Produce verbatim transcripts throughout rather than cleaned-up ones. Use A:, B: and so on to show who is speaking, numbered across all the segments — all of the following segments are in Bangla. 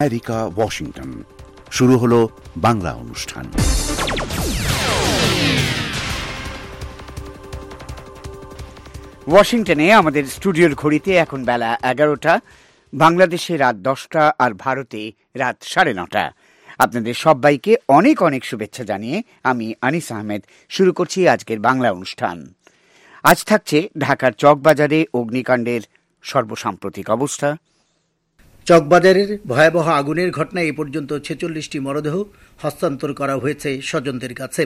A: America, Washington. শুরু হলো বাংলা অনুষ্ঠান।
B: ওয়াশিংটনে আমাদের স্টুডিওর ঘড়িতে এখন বেলা এগারোটা, বাংলাদেশে রাত দশটা, আর ভারতে রাত সাড়ে নটা। আপনাদের সবাইকে অনেক অনেক শুভেচ্ছা জানিয়ে আমি আনিস আহমেদ শুরু করছি আজকের বাংলা অনুষ্ঠান। আজ থাকছে ঢাকার চকবাজারে অগ্নিকাণ্ডের সর্বসাম্প্রতিক অবস্থা,
C: চকবাজারের ভয়াবহ আগুনের ঘটনায় এ পর্যন্ত ছেচল্লিশটি মরদেহ হস্তান্তর করা হয়েছে স্বজনদের কাছে।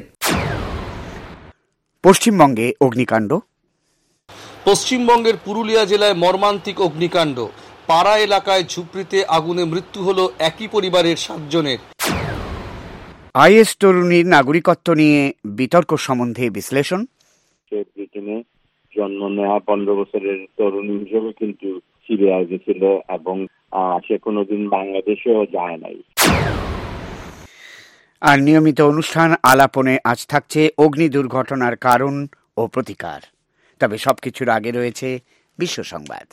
B: পশ্চিমবঙ্গে অগ্নিকাণ্ড,
D: পশ্চিমবঙ্গের পুরুলিয়া জেলায় মর্মান্তিক অগ্নিকাণ্ড। পাড়া এলাকায় ঝুপড়িতে আগুনে মৃত্যু হল একই পরিবারের সাতজনের।
B: আইএস তরুণীর নাগরিকত্ব নিয়ে বিতর্ক সম্বন্ধে বিশ্লেষণ।
E: ব্রিটেনে জন্ম নেওয়া পনেরো বছরের তরুণী হিসেবে কিন্তু সিরিয়া গেছিল এবং সে কোনোদিন বাংলাদেশেও যায় নাই।
B: আর নিয়মিত অনুষ্ঠান আলাপনে আজ থাকছে অগ্নি দুর্ঘটনার কারণ ও প্রতিকার। তবে সবকিছুর আগে রয়েছে বিশ্ব সংবাদ।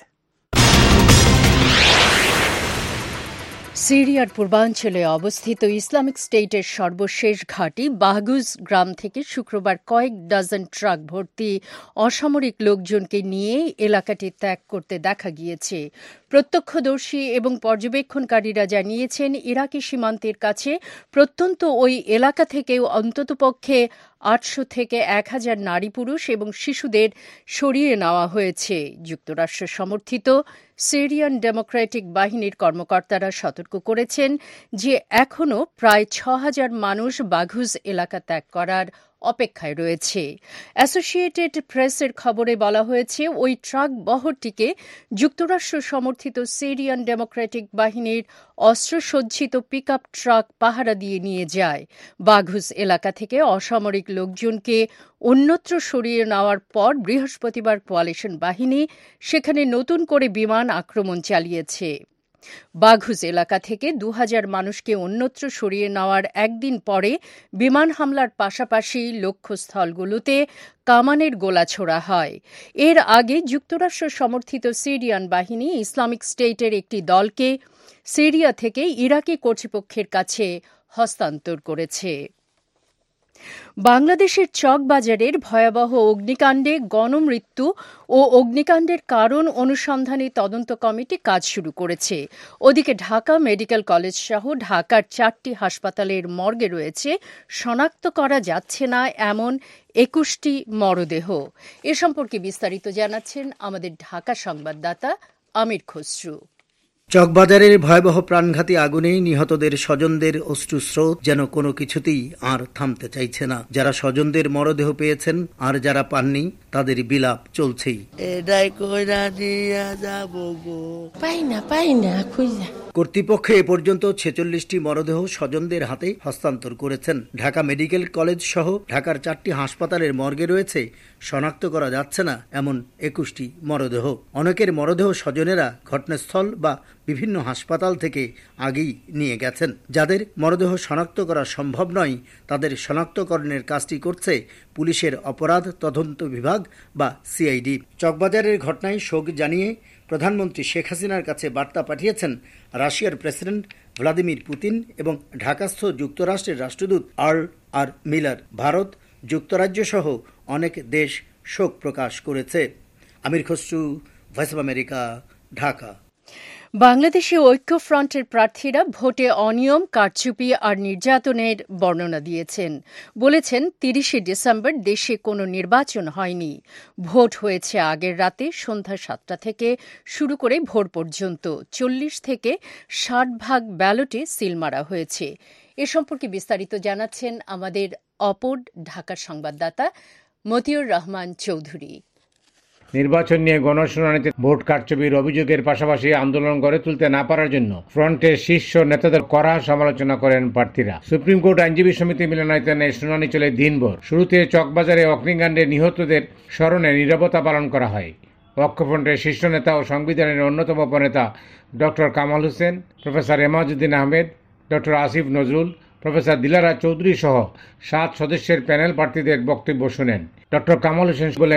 F: সিরিয়ার পূর্বাঞ্চলে অবস্থিত ইসলামিক স্টেটের সর্বশেষ ঘাঁটি বাহগুজ গ্রাম থেকে শুক্রবার কয়েক ডজন ট্রাক ভর্তি অসামরিক লোকজনকে নিয়ে এলাকাটি ত্যাগ করতে দেখা গিয়েছে। প্রত্যক্ষদর্শী এবং পর্যবেক্ষণকারীরা জানিয়েছেন, ইরাকি সীমান্তের কাছে প্রত্যন্ত ওই এলাকা থেকে অন্ততপক্ষে আটশো থেকে এক হাজার নারী পুরুষ এবং শিশুদের সরিয়ে নেওয়া হয়েছে। যুক্তরাষ্ট্র সমর্থিত সিরিয়ান ডেমোক্রেটিক বাহিনীর কর্মকর্তারা সতর্ক করেছেন যে এখনও প্রায় ছ হাজার মানুষ বাঘুজ এলাকা ত্যাগ করার অপেক্ষায় রয়েছে। অ্যাসোসিয়েটেড প্রেসের খবরে বলা হয়েছে, ওই ট্রাক বহরটিকে যুক্তরাষ্ট্র সমর্থিত সিরিয়ান ডেমোক্রেটিক বাহিনীর অস্ত্রসজ্জিত পিক আপ ট্রাক পাহারা দিয়ে নিয়ে যায়। বাঘুজ এলাকা থেকে অসামরিক লোকজনকে অন্যত্র সরিয়ে নেওয়ার পর বৃহস্পতিবার কোয়ালিশন বাহিনী সেখানে নতুন করে বিমান আক্রমণ চালিয়েছে। বাঘুজ এলাকা থেকে দু হাজার মানুষকে অন্যত্র সরিয়ে নেওয়ার একদিন পরে বিমান হামলার পাশাপাশি লক্ষ্যস্থলগুলোতে কামানের গোলা ছোড়া হয়। এর আগে যুক্তরাষ্ট্র সমর্থিত সিরিয়ান বাহিনী ইসলামিক স্টেটের একটি দলকে সিরিয়া থেকে ইরাকি কর্তৃপক্ষের কাছে হস্তান্তর করেছে। বাংলাদেশের চকবাজারের ভয়াবহ অগ্নিকাণ্ডে গণমৃত্যু ও অগ্নিকাণ্ডের কারণ অনুসন্ধানী তদন্ত কমিটি কাজ শুরু করেছে। ওদিকে ঢাকা মেডিকেল কলেজ সহ ঢাকার চারটি হাসপাতালের মর্গে রয়েছে শনাক্ত করা যাচ্ছে না এমন একুশটি মরদেহ। এ সম্পর্কে বিস্তারিত জানাচ্ছেন আমাদের ঢাকা সংবাদদাতা আমির খসরু।
C: চকবাজারের ভয়াবহ প্রাণঘাতী আগুনে নিহতদের স্বজনদের অশ্রুস্রোত যেন কোনো কিছুতেই আর থামতে চাইছে না। যারা স্বজনদের মরদেহ পেয়েছেন আর যারা পাননি তাদের বিলাপ চলছেই। কর্তৃপক্ষ এ পর্যন্ত ছেচল্লিশটি মরদেহ স্বজনদের হাতে হস্তান্তর করেছেন। ঢাকা মেডিকেল কলেজ সহ ঢাকার চারটি হাসপাতালের মর্গে রয়েছে শনাক্ত করা যাচ্ছে না এমন একুশটি মরদেহ। অনেকের মরদেহ স্বজনেরা ঘটনাস্থল বা বিভিন্ন হাসপাতাল থেকে আগেই নিয়ে গেছেন। যাদের মরদেহ শনাক্ত করা সম্ভব নয় তাদের শনাক্তকরণের কাজটি করছে পুলিশের অপরাধ তদন্ত বিভাগ বা সিআইডি। চকবাজারের ঘটনায় শোক জানিয়ে প্রধানমন্ত্রী শেখ হাসিনার কাছে বার্তা পাঠিয়েছেন রাশিয়ার প্রেসিডেন্ট ভ্লাদিমির পুতিন এবং ঢাকাস্থ যুক্তরাষ্ট্রের রাষ্ট্রদূত আর্ল আর মিলার। ভারত, যুক্তরাজ্য সহ অনেক দেশ শোক প্রকাশ করেছে। Amir Khasru, voice of America, Dhaka.
F: বাংলাদেশে ঐক্যফ্রন্টের প্রার্থীরা ভোটে অনিয়ম, কারচুপি আর নির্যাতনের বর্ণনা দিয়েছেন। বলেছেন, তিরিশে ডিসেম্বর দেশে কোনো নির্বাচন হয়নি। ভোট হয়েছে আগের রাতে সন্ধ্যা সাতটা থেকে শুরু করে ভোর পর্যন্ত চল্লিশ থেকে ষাট ভাগ ব্যালটে সিল মারা হয়েছে। এ সম্পর্কে বিস্তারিত জানাচ্ছেন আমাদের অপর ঢাকার সংবাদদাতা মতিউর রহমান চৌধুরী।
G: নির্বাচন নিয়ে গণশুনানিতে ভোট কারচুপির অভিযোগের পাশাপাশি আন্দোলন গড়ে তুলতে না পারার জন্য ফ্রন্টের শীর্ষ নেতাদের কড়া সমালোচনা করেন প্রার্থীরা। সুপ্রিম কোর্ট আইনজীবী সমিতি মিলনায়তনে শুনানি চলে দিনভর। শুরুতে চকবাজারে অগ্নিকাণ্ডে নিহতদের স্মরণে নীরবতা পালন করা হয়। ঐক্যফ্রন্টের শীর্ষ নেতা ও সংবিধানের অন্যতম উপনেতা doctor Kamal Hossain, professor Emajuddin Ahmed, doctor Asif Nazrul, professor Dilara Chowdhury সহ সাত সদস্যের প্যানেল প্রার্থীদের বক্তব্য শুনেন। ডক্টর কামাল হোসেন বলেন,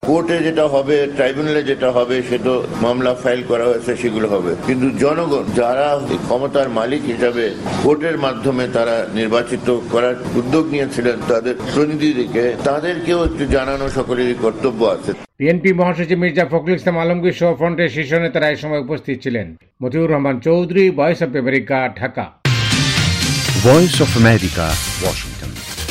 H: কোর্টে যেটা হবে, ট্রাইব্যুনালে যেটা হবে, সেটা মামলা ফাইল করা হয়েছে সেগুলো হবে, কিন্তু জনগণ যারা ক্ষমতার মালিক হিসাবে ভোটের মাধ্যমে তারা নির্বাচিত করার উদ্যোগ নিয়েছিলেন তাদের প্রতিনিধিকে, তাদেরকেও একটু জানানো সকলেরই কর্তব্য আছে।
G: বিএনপি মহাসচিব মির্জা ফখরুল ইসলাম আলমগীর সহ ফ্রন্টের শীর্ষ নেতারা এই সময় উপস্থিত ছিলেন। Motiur Rahman Chowdhury, voice of America, Dhaka.
A: Voice of America, Washington.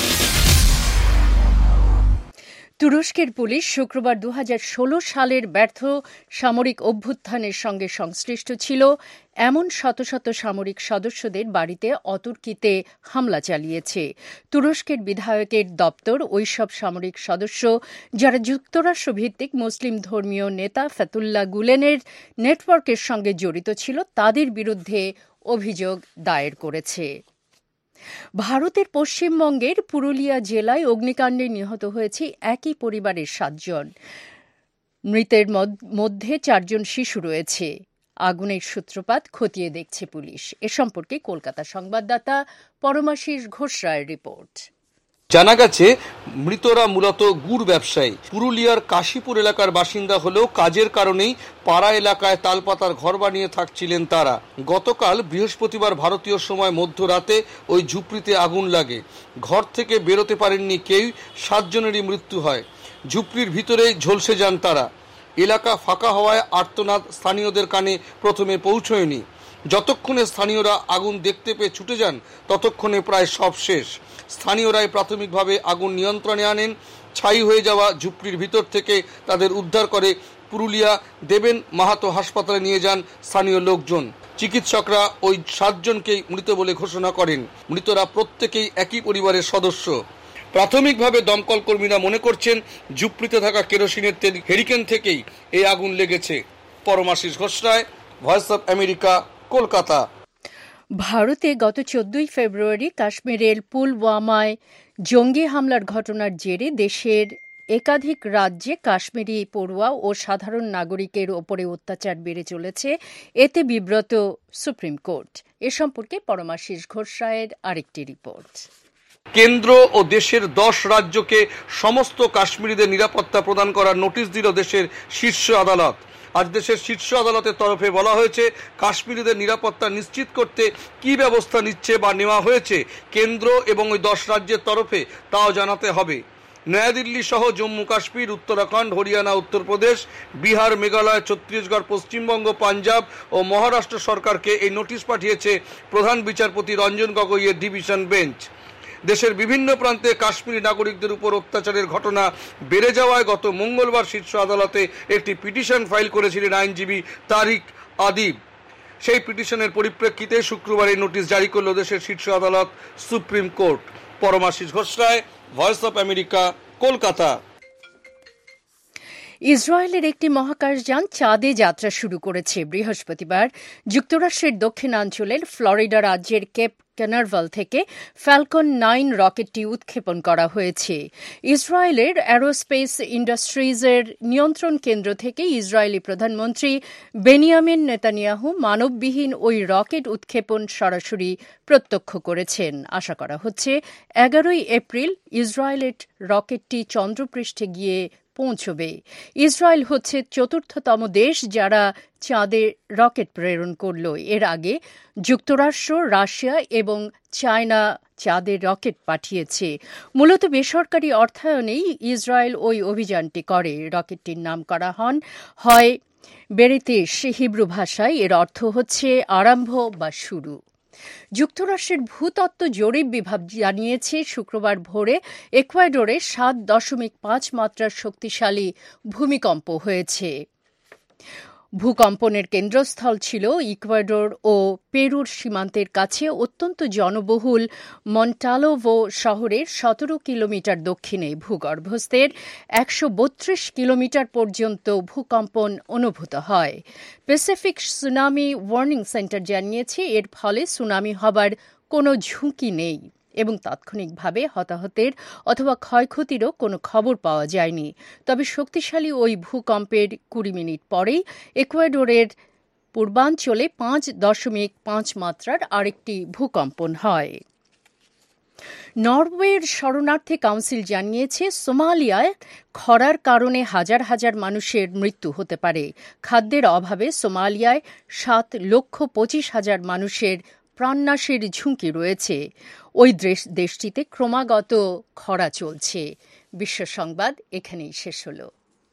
F: তুরস্কের পুলিশ শুক্রবার দু হাজার ষোলো সালের ব্যর্থ সামরিক অভ্যুত্থানের সঙ্গে সংশ্লিষ্ট ছিল এমন শত শত সামরিক সদস্যদের বাড়িতে অতর্কিতে হামলা চালিয়েছে। তুরস্কের বিধায়কের দপ্তর ওইসব সামরিক সদস্য যারা যুক্তরাষ্ট্র ভিত্তিক মুসলিম ধর্মীয় নেতা ফেতুল্লাহ গুলেনের নেটওয়ার্কের সঙ্গে জড়িত ছিল তাদের বিরুদ্ধে অভিযোগ দায়ের করেছে। ভারতের পশ্চিমবঙ্গের পুরুলিয়া জেলায় অগ্নিকাণ্ডে নিহত হয়েছে একই পরিবারের সাতজন। মৃতের মধ্যে চারজন শিশু রয়েছে। আগুনের সূত্রপাত খতিয়ে দেখছে পুলিশ। এ সম্পর্কে কলকাতা সংবাদদাতা পরমাশিস ঘোষ রায়ের রিপোর্ট।
D: জানা গেছে মৃতরা মূলত গুড় ব্যবসায়ী। পুরুলিয়ার কাশীপুর এলাকার বাসিন্দা হলেও কাজের কারণেই পাড়া এলাকায় তালপাতার ঘর বানিয়ে থাকছিলেন তারা। গতকাল বৃহস্পতিবার ভারতীয় সময় মধ্যরাতে ওই ঝুপড়িতে আগুন লাগে। ঘর থেকে বেরোতে পারেননি কেউ, সাতজনেরই মৃত্যু হয়। ঝুপড়ির ভিতরেই ঝলসে যান তারা। এলাকা ফাঁকা হওয়ায় আর্তনাদ স্থানীয়দের কানে প্রথমে পৌঁছয়নি। যতক্ষণে স্থানীয়রা আগুন দেখতে পেয়ে ছুটে যান ততক্ষণে প্রায় সব শেষ। স্থানীয়রাই প্রাথমিকভাবে আগুন নিয়ন্ত্রণে আনেন। ছাই হয়ে যাওয়া ঝুপড়ির ভিতর থেকে তাদের উদ্ধার করে পুরুলিয়া দেবেন মাহাতো হাসপাতালে নিয়ে যান স্থানীয় লোকজন। চিকিৎসকরা ওই সাতজনকেই মৃত বলে ঘোষণা করেন। মৃতরা প্রত্যেকেই একই পরিবারের সদস্য। প্রাথমিকভাবে দমকল কর্মীরা মনে করছেন ঝুপড়িতে থাকা কেরোসিনের তেল হেরিকেন থেকেই এই আগুন লেগেছে। Paramashis Ghosh Roy, voice of America, Kolkata.
F: ভারতে গত চোদ্দই ফেব্রুয়ারি কাশ্মীরের পুলওয়ামায় জঙ্গি হামলার ঘটনার জেরে দেশের একাধিক রাজ্যে কাশ্মীরি পড়ুয়া ও সাধারণ নাগরিকের ওপরে অত্যাচার বেড়ে চলেছে। এতে বিব্রত সুপ্রিম কোর্ট। এ সম্পর্কে পরমাশিস ঘোষ রায়ের আরেকটি রিপোর্ট।
D: কেন্দ্র ও দেশের দশ রাজ্যকে সমস্ত কাশ্মীরিদের নিরাপত্তা প্রদান করার নোটিশ দিল দেশের শীর্ষ আদালত। আজ দেশের শীর্ষ আদালতের তরফে বলা হয়েছে কাশ্মীরিদের নিরাপত্তা নিশ্চিত করতে কি ব্যবস্থা নিচ্ছে বা নেওয়া হয়েছে কেন্দ্র এবং ওই দশ রাজ্যের তরফে তাও জানাতে হবে। নয়াদিল্লি সহ জম্মু কাশ্মীর, উত্তরাখণ্ড, হরিয়ানা, উত্তরপ্রদেশ, বিহার, মেঘালয়, ছত্তিশগড়, পশ্চিমবঙ্গ, পাঞ্জাব ও মহারাষ্ট্র সরকারকে এই নোটিশ পাঠিয়েছে প্রধান বিচারপতি রঞ্জন গগৈয়ের ডিভিশন বেঞ্চ। দেশের বিভিন্ন প্রান্তে কাশ্মীরি নাগরিকদের উপর অত্যাচারের ঘটনা বেড়ে যাওয়ায় গত মঙ্গলবার শীর্ষ আদালতে একটি পিটিশন ফাইল করেছিলেন আইনজীবী তারিক আদিব। সেই পিটিশনের পরিপ্রেক্ষিতে শুক্রবার এই নোটিশ জারি করল দেশের শীর্ষ আদালত, supreme court. Paramashis Ghosh Roy, voice of America, Kolkata.
F: ইসরায়েলের একটি মহাকাশযান চাঁদে যাত্রা শুরু করেছে। বৃহস্পতিবার যুক্তরাষ্ট্রের দক্ষিণাঞ্চলের ফ্লোরিডা রাজ্যের কেপ ক্যানারভাল থেকে ফ্যালকন নাইন রকেটটি উৎক্ষেপণ করা হয়েছে। ইসরায়েলের অ্যারোস্পেস ইন্ডাস্ট্রিজের নিয়ন্ত্রণ কেন্দ্র থেকে ইসরায়েলি প্রধানমন্ত্রী বেনিয়ামিন নেতানিয়াহু মানববিহীন ওই রকেট উৎক্ষেপণ সরাসরি প্রত্যক্ষ করেছেন। আশা করা হচ্ছে এগারোই এপ্রিল ইসরায়েলের রকেটটি চন্দ্রপৃষ্ঠে গিয়ে পৌঁছবে। ইসরায়েল হচ্ছে চতুর্থতম দেশ যারা চাঁদে রকেট প্রেরণ করল। এর আগে যুক্তরাষ্ট্র, রাশিয়া এবং চায়না চাঁদে রকেট পাঠিয়েছে। মূলত বেসরকারি অর্থায়নেই ইসরায়েল ওই অভিযানটি করে। রকেটটির নাম করা হন হয় বেরেতেশ, হিব্রু ভাষায় এর অর্থ হচ্ছে আরম্ভ বা শুরু। যুক্তরাষ্ট্রের ভূতত্ত্ব জরিপ বিভাগ জানিয়েছে শুক্রবার ভোরে ইকুয়েডরে সাত দশমিক পাঁচ মাত্রার শক্তিশালী ভূমিকম্প হয়েছে। ভূকম্পনের কেন্দ্রস্থল ছিল ইকুয়েডর ও পেরুর সীমান্তের কাছে অত্যন্ত জনবহুল মন্টালোভো শহরের সতেরো কিলোমিটার দক্ষিণে। ভূগর্ভস্থের একশো বত্রিশ কিলোমিটার পর্যন্ত ভূকম্পন অনুভূত হয়। প্যাসিফিক সুনামি ওয়ার্নিং সেন্টার জানিয়েছে এর ফলে সুনামি হবার কোনো ঝুঁকি নেই এবং তাৎক্ষণিকভাবে হতাহতের অথবা ক্ষয়ক্ষতিরও কোনো খবর পাওয়া যায়নি। তবে শক্তিশালী ওই ভূকম্পের কুড়ি মিনিট পরেই ইকুয়েডরের পূর্বাঞ্চলে পাঁচ দশমিক পাঁচ মাত্রার আরেকটি ভূকম্পন হয়। নরওয়ের শরণার্থী কাউন্সিল জানিয়েছে সোমালিয়ায় খরার কারণে হাজার হাজার মানুষের মৃত্যু হতে পারে। খাদ্যের অভাবে সোমালিয়ায় সাত লক্ষ পঁচিশ হাজার মানুষের প্রাণনাশের ঝুঁকি রয়েছে। ওই দেশটিতে ক্রমাগত খরা চলছে। বিশ্ব সংবাদ এখানেই শেষ হলো।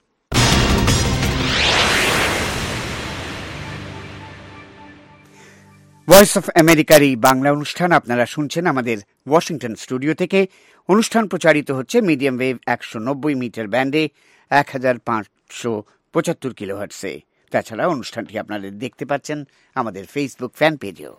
B: ভয়েস অফ আমেরিকার এই বাংলা অনুষ্ঠান আপনারা শুনছেন আমাদের ওয়াশিংটন স্টুডিও থেকে। অনুষ্ঠান প্রচারিত হচ্ছে মিডিয়াম ওয়েভ একশো নব্বই মিটার ব্যান্ডে এক হাজার পাঁচশো পঁচাত্তর কিলোহার্টসে। তাছাড়া অনুষ্ঠানটি আপনাদের দেখতে পাচ্ছেন আমাদের ফেসবুক ফ্যান পেজেও।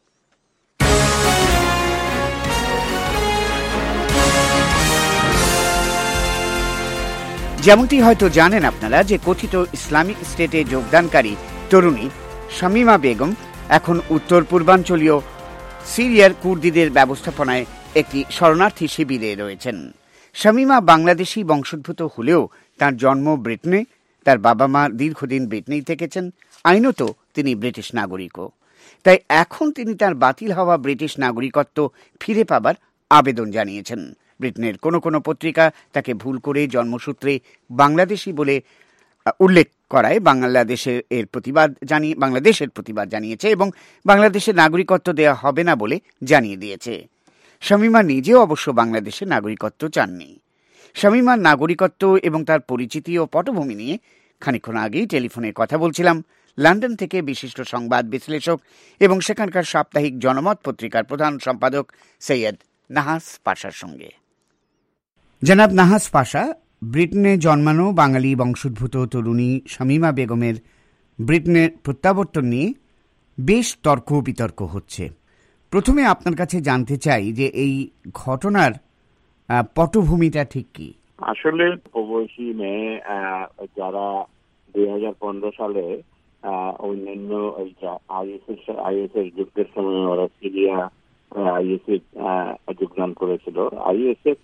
B: যেমনটি হয়তো জানেন আপনারা যে কথিত ইসলামিক স্টেটে যোগদানকারী তরুণী শামীমা বেগম এখন উত্তর পূর্বাঞ্চলীয় সিরিয়ার কুর্দিদের ব্যবস্থাপনায় একটি শরণার্থী শিবিরে রয়েছেন। শামীমা বাংলাদেশি বংশোদ্ভূত হলেও তার জন্ম ব্রিটেনে। তার বাবা মা দীর্ঘদিন ব্রিটেনেই থেকেছেন। আইনত তিনি ব্রিটিশ নাগরিকও। তাই এখন তিনি তার বাতিল হওয়া ব্রিটিশ নাগরিকত্ব ফিরে পাবার আবেদন জানিয়েছেন। ব্রিটেনের কোনো কোনো পত্রিকা তাকে ভুল করে জন্মসূত্রে বাংলাদেশি বলে উল্লেখ করায় বাংলাদেশের এর প্রতিবাদ জানিয়ে বাংলাদেশের প্রতিবাদ জানিয়েছে এবং বাংলাদেশের নাগরিকত্ব দেওয়া হবে না বলে জানিয়ে দিয়েছে। শামীমা নিজেও অবশ্য বাংলাদেশের নাগরিকত্ব চাননি। শামীমার নাগরিকত্ব এবং তার পরিচিতি ও পটভূমি নিয়ে খানিকক্ষণ আগেই টেলিফোনে কথা বলছিলাম লন্ডন থেকে বিশিষ্ট সংবাদ বিশ্লেষক এবং সেখানকার সাপ্তাহিক জনমত পত্রিকার প্রধান সম্পাদক সৈয়দ নাহাস পাশার সঙ্গে। জনাব নাহাস পাশা, ব্রিটেনে জন্মানো বাঙালি বংশোদ্ভূত তরুণী শামীমা বেগমের ব্রিটেনের প্রত্যাবর্তন নিয়ে বেশ তর্ক বিতর্ক হচ্ছে। প্রথমে আপনার কাছে জানতে চাই যে এই ঘটনার পটভূমিটা ঠিক কি?
E: আসলে প্রবাসী মেয়ে যারা দুই হাজার পনেরো সালে অন্যান্য আইএসএস আইএসএস যুদ্ধের সময় ওরা সিরিয়া আইএসএস যোগদান করেছিল, আইএসএস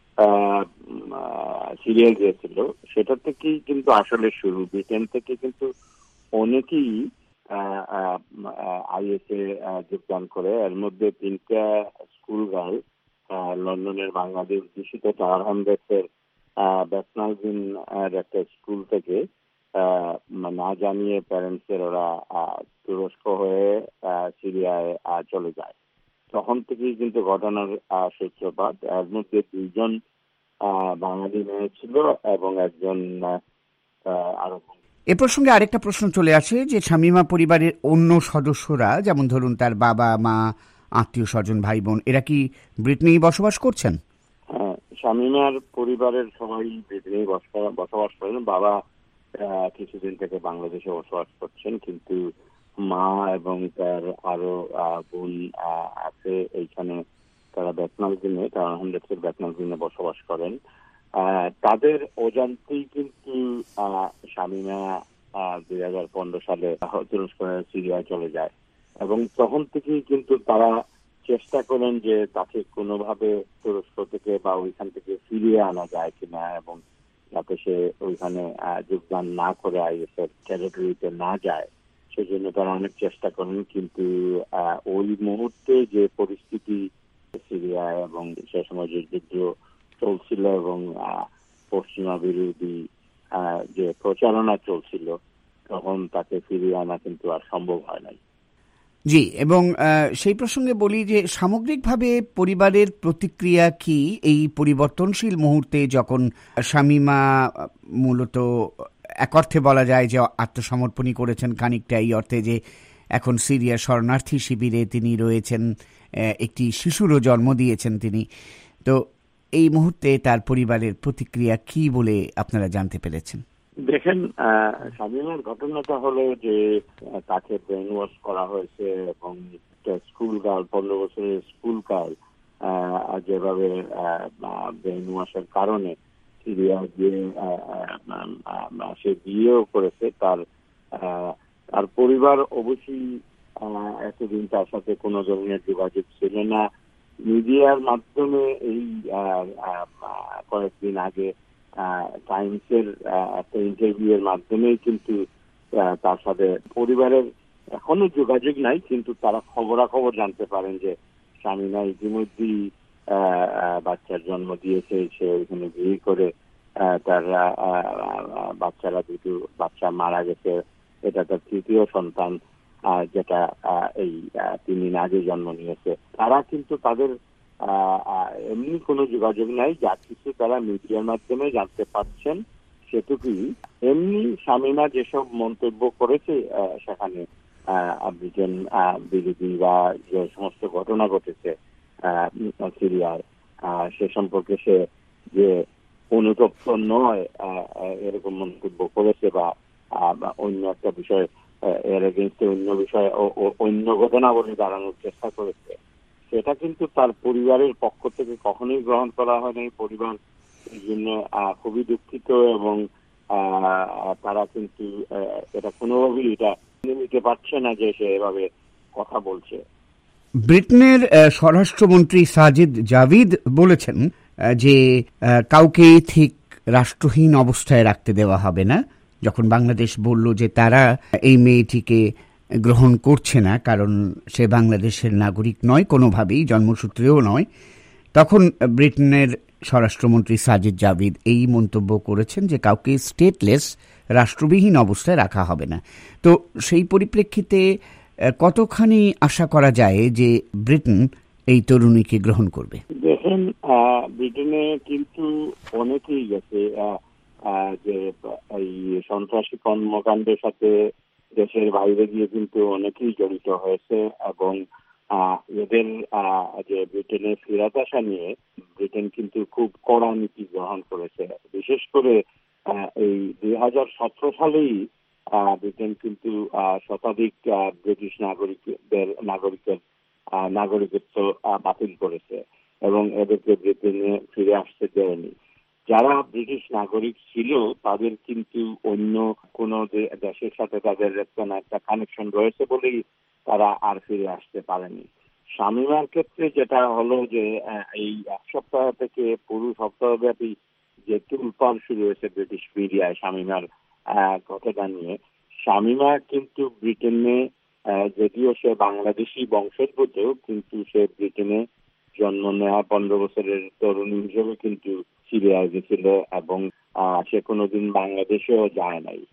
E: সিরিয়া গিয়েছিল, সেটা থেকেই কিন্তু আসলে শুরু। ব্রিটেন থেকে কিন্তু অনেকেই আইএসএ যোগদান করে। এর মধ্যে তিনটা স্কুল গার্ল লন্ডনের বাংলাদেশ দূষিত টাওয়ার হামলের ব্যাটনালজিন একটা স্কুল থেকে না জানিয়ে প্যারেন্টসের ওরা তুরস্ক হয়ে সিরিয়ায় চলে যায়। তখন থেকেই কিন্তু ঘটনার সূত্রপাত। এর মধ্যে দুইজন বাঙালি মেয়ে ছিল এবং একজন আরো।
B: এ প্রসঙ্গে আরেকটা প্রশ্ন চলে আসে যে শামীমা পরিবারের অন্য সদস্যরা, যেমন ধরুন তার বাবা মা, আত্মীয় স্বজন, ভাই বোন, এরা কি ব্রিটেনেই বসবাস করছেন?
E: হ্যাঁ, শামীমার পরিবারের সবাই ব্রিটেনেই বসবাস করেন। বাবা কিছুদিন থেকে বাংলাদেশে বসবাস করছেন, কিন্তু মা এবং তার আরো বোন আছে এইখানে। তারা ব্যাটনালজিনে টাওয়ার হামলের ব্যাটনালজিনে বসবাস করেন। তাদের অজান্তেই কিন্তু শামীমা দুই হাজার পনেরো সালে তুরস্ক সিরিয়ায় চলে যায় এবং তখন থেকেই কিন্তু তারা চেষ্টা করেন যে তাকে কোনোভাবে তুরস্ক থেকে বা ওইখান থেকে ফিরিয়ে আনা যায় কিনা এবং যাতে সে ওইখানে যোগদান না করে আইএসের টেরিটরিতে না যায়, সেজন্য তারা অনেক চেষ্টা করেন। কিন্তু ওই মুহূর্তে যে পরিস্থিতি সিরিয়া এবং সে সময় যে যুদ্ধ চলছিল এবং পশ্চিমা বিরোধী যে প্রচারণা চলছিল, তখন তাকে ফিরিয়ে আনা কিন্তু আর সম্ভব হয় নাই।
B: জি, এবং সেই প্রসঙ্গে বলি যে সামগ্রিকভাবে পরিবারের প্রতিক্রিয়া কি এই পরিবর্তনশীল মুহূর্তে, যখন শামীমা মূলত এক অর্থে বলা যায় যে আত্মসমর্পণই করেছেন, খানিকটা এই অর্থে যে এখন সিরিয়া শরণার্থী শিবিরে তিনি রয়েছেন, একটি শিশুরও জন্ম দিয়েছেন তিনি। তো এই মুহূর্তে তার পরিবারের প্রতিক্রিয়া কি বলে আপনারা জানতে পেরেছেন?
E: দেখেন, শামীমার ঘটনাটা হলো যে তাকে ব্রেন ওয়াশ করা হয়েছে এবং স্কুল গার্ল, পনেরো বছরের স্কুল গার্ল যেভাবে ব্রেন ওয়াশের কারণে সিরিয়া গিয়ে সে বিয়েও করেছে। তার তার পরিবার অবশ্যই এতদিন তার সাথে কোনো ধরনের যোগাযোগ ছিল না। মিডিয়ার মাধ্যমে এই কয়েকদিন আগে টাইমসের একটা ইন্টারভিউ এর মাধ্যমেই কিন্তু তার সাথে পরিবারের এখনো যোগাযোগ নাই, কিন্তু তারা খবরাখবর জানতে পারেন যে শামীমা ইতিমধ্যেই বাচ্চার জন্ম দিয়েছে, সে ওইখানে বিয়ে করে তার বাচ্চারা দুটো বাচ্চা মারা গেছে। এটা তার তৃতীয় সন্তান, যেটা এই তিন দিন আগে জন্ম নিয়েছে। তারা কিন্তু তাদের এমনি কোনো যোগাযোগ নাই, যা কিছু তারা মিডিয়ার মাধ্যমে জানতে পারছেন সেটুকুই। এমনি শামীমা যেসব মন্তব্য করেছে সেখানে ব্রিটেন বিরোধী বা যে সমস্ত ঘটনা ঘটেছে সিরিয়ার, সে সম্পর্কে সে যে অনুতপ্ত নয় এরকম মন্তব্য করেছে বা অন্য একটা বিষয় এর এগেইনস্টে অন্য বিষয় অন্য ঘটনা বলে দাঁড়ানোর চেষ্টা করেছে, সেটা কিন্তু তার পরিবারের পক্ষ থেকে কখনোই গ্রহণ করা হয়নি। পরিবার এই জন্য খুবই দুঃখিত এবং তারা কিন্তু এটা কোনোভাবেই এটা নিতে পারছে না যে সে এভাবে কথা বলছে।
B: ব্রিটেনের স্বরাষ্ট্রমন্ত্রী সাজিদ জাভিদ বলেছেন যে কাউকে ঠিক রাষ্ট্রহীন অবস্থায় রাখতে দেওয়া হবে না। যখন বাংলাদেশ বলল যে তারা এই মেয়েটিকে গ্রহণ করছে না কারণ সে বাংলাদেশের নাগরিক নয়, কোনোভাবেই জন্মসূত্রেও নয়, তখন ব্রিটেনের স্বরাষ্ট্রমন্ত্রী সাজিদ জাভিদ এই মন্তব্য করেছেন যে কাউকে স্টেটলেস রাষ্ট্রবিহীন অবস্থায় রাখা হবে না। তো সেই পরিপ্রেক্ষিতে কতখানি আশা করা যায় যে ব্রিটেন এই তরুণীকে গ্রহণ করবে?
E: দেখেন, ব্রিটেনে কিন্তু অনেকেই গেছে যে এই সন্ত্রাসী কর্মকাণ্ডের সাথে দেশের বাইরে গিয়ে কিন্তু অনেকেই জড়িত হয়েছে এবং এদের যে ব্রিটেনে ফেরত আসা নিয়ে ব্রিটেন কিন্তু খুব কড়া নীতি গ্রহণ করেছে। বিশেষ করে এই দুই হাজার সতেরো সালেই ব্রিটেন কিন্তু শতাধিক ব্রিটিশ নাগরিকদের নাগরিকের নাগরিকত্ব বাতিল করেছে এবং এদেরকে ব্রিটেনে ফিরে আসতে দেয়নি। যারা ব্রিটিশ নাগরিক ছিল তাদের কিন্তু অন্য কোনো দেশের সাথে তাদের একটা কানেকশন রয়েছে বলেই তারা আর ফিরে আসতে পারেনি। শামীমার ক্ষেত্রে যেটা হলো যে এই এক সপ্তাহ থেকে পুরো সপ্তাহব্যাপী যে তুলপাড় শুরু হয়েছে ব্রিটিশ মিডিয়ায় শামীমার ঘটনা নিয়ে, শামীমা কিন্তু ব্রিটেনে যদিও সে বাংলাদেশি বংশোদ্ভূত কিন্তু সে ব্রিটেনে জন্ম নেওয়া পনেরো বছরের তরুণী হিসেবে কিন্তু সিরিয়ায় গেছিল এবং সে কোনোদিন বাংলাদেশেও যায় নাই।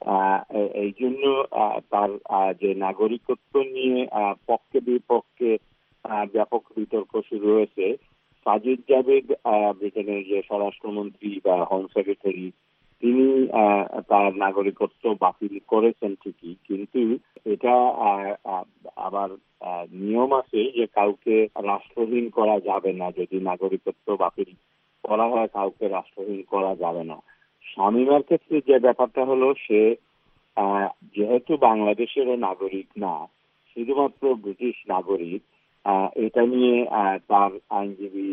E: এই জন্য তার যে নাগরিকত্ব নিয়ে পক্ষে বিপক্ষে ব্যাপক বিতর্ক শুরু হয়েছে। সাজিদ জাভিদ ব্রিটেনের যে স্বরাষ্ট্রমন্ত্রী বা হোম সেক্রেটারি, তিনি তার নাগরিকত্ব বাতিল করেছেন ঠিকই, কিন্তু এটা আবার নিয়ম আছে যে কাউকে রাষ্ট্রহীন করা যাবে না। যদি নাগরিকত্ব বাতিল করা হয় কাউকে রাষ্ট্রহীন করা যাবে না। শামীমার ক্ষেত্রে যে ব্যাপারটা হলো, সে যেহেতু বাংলাদেশেরও নাগরিক না, শুধুমাত্র ব্রিটিশ নাগরিক, এটা নিয়ে তার আইনজীবী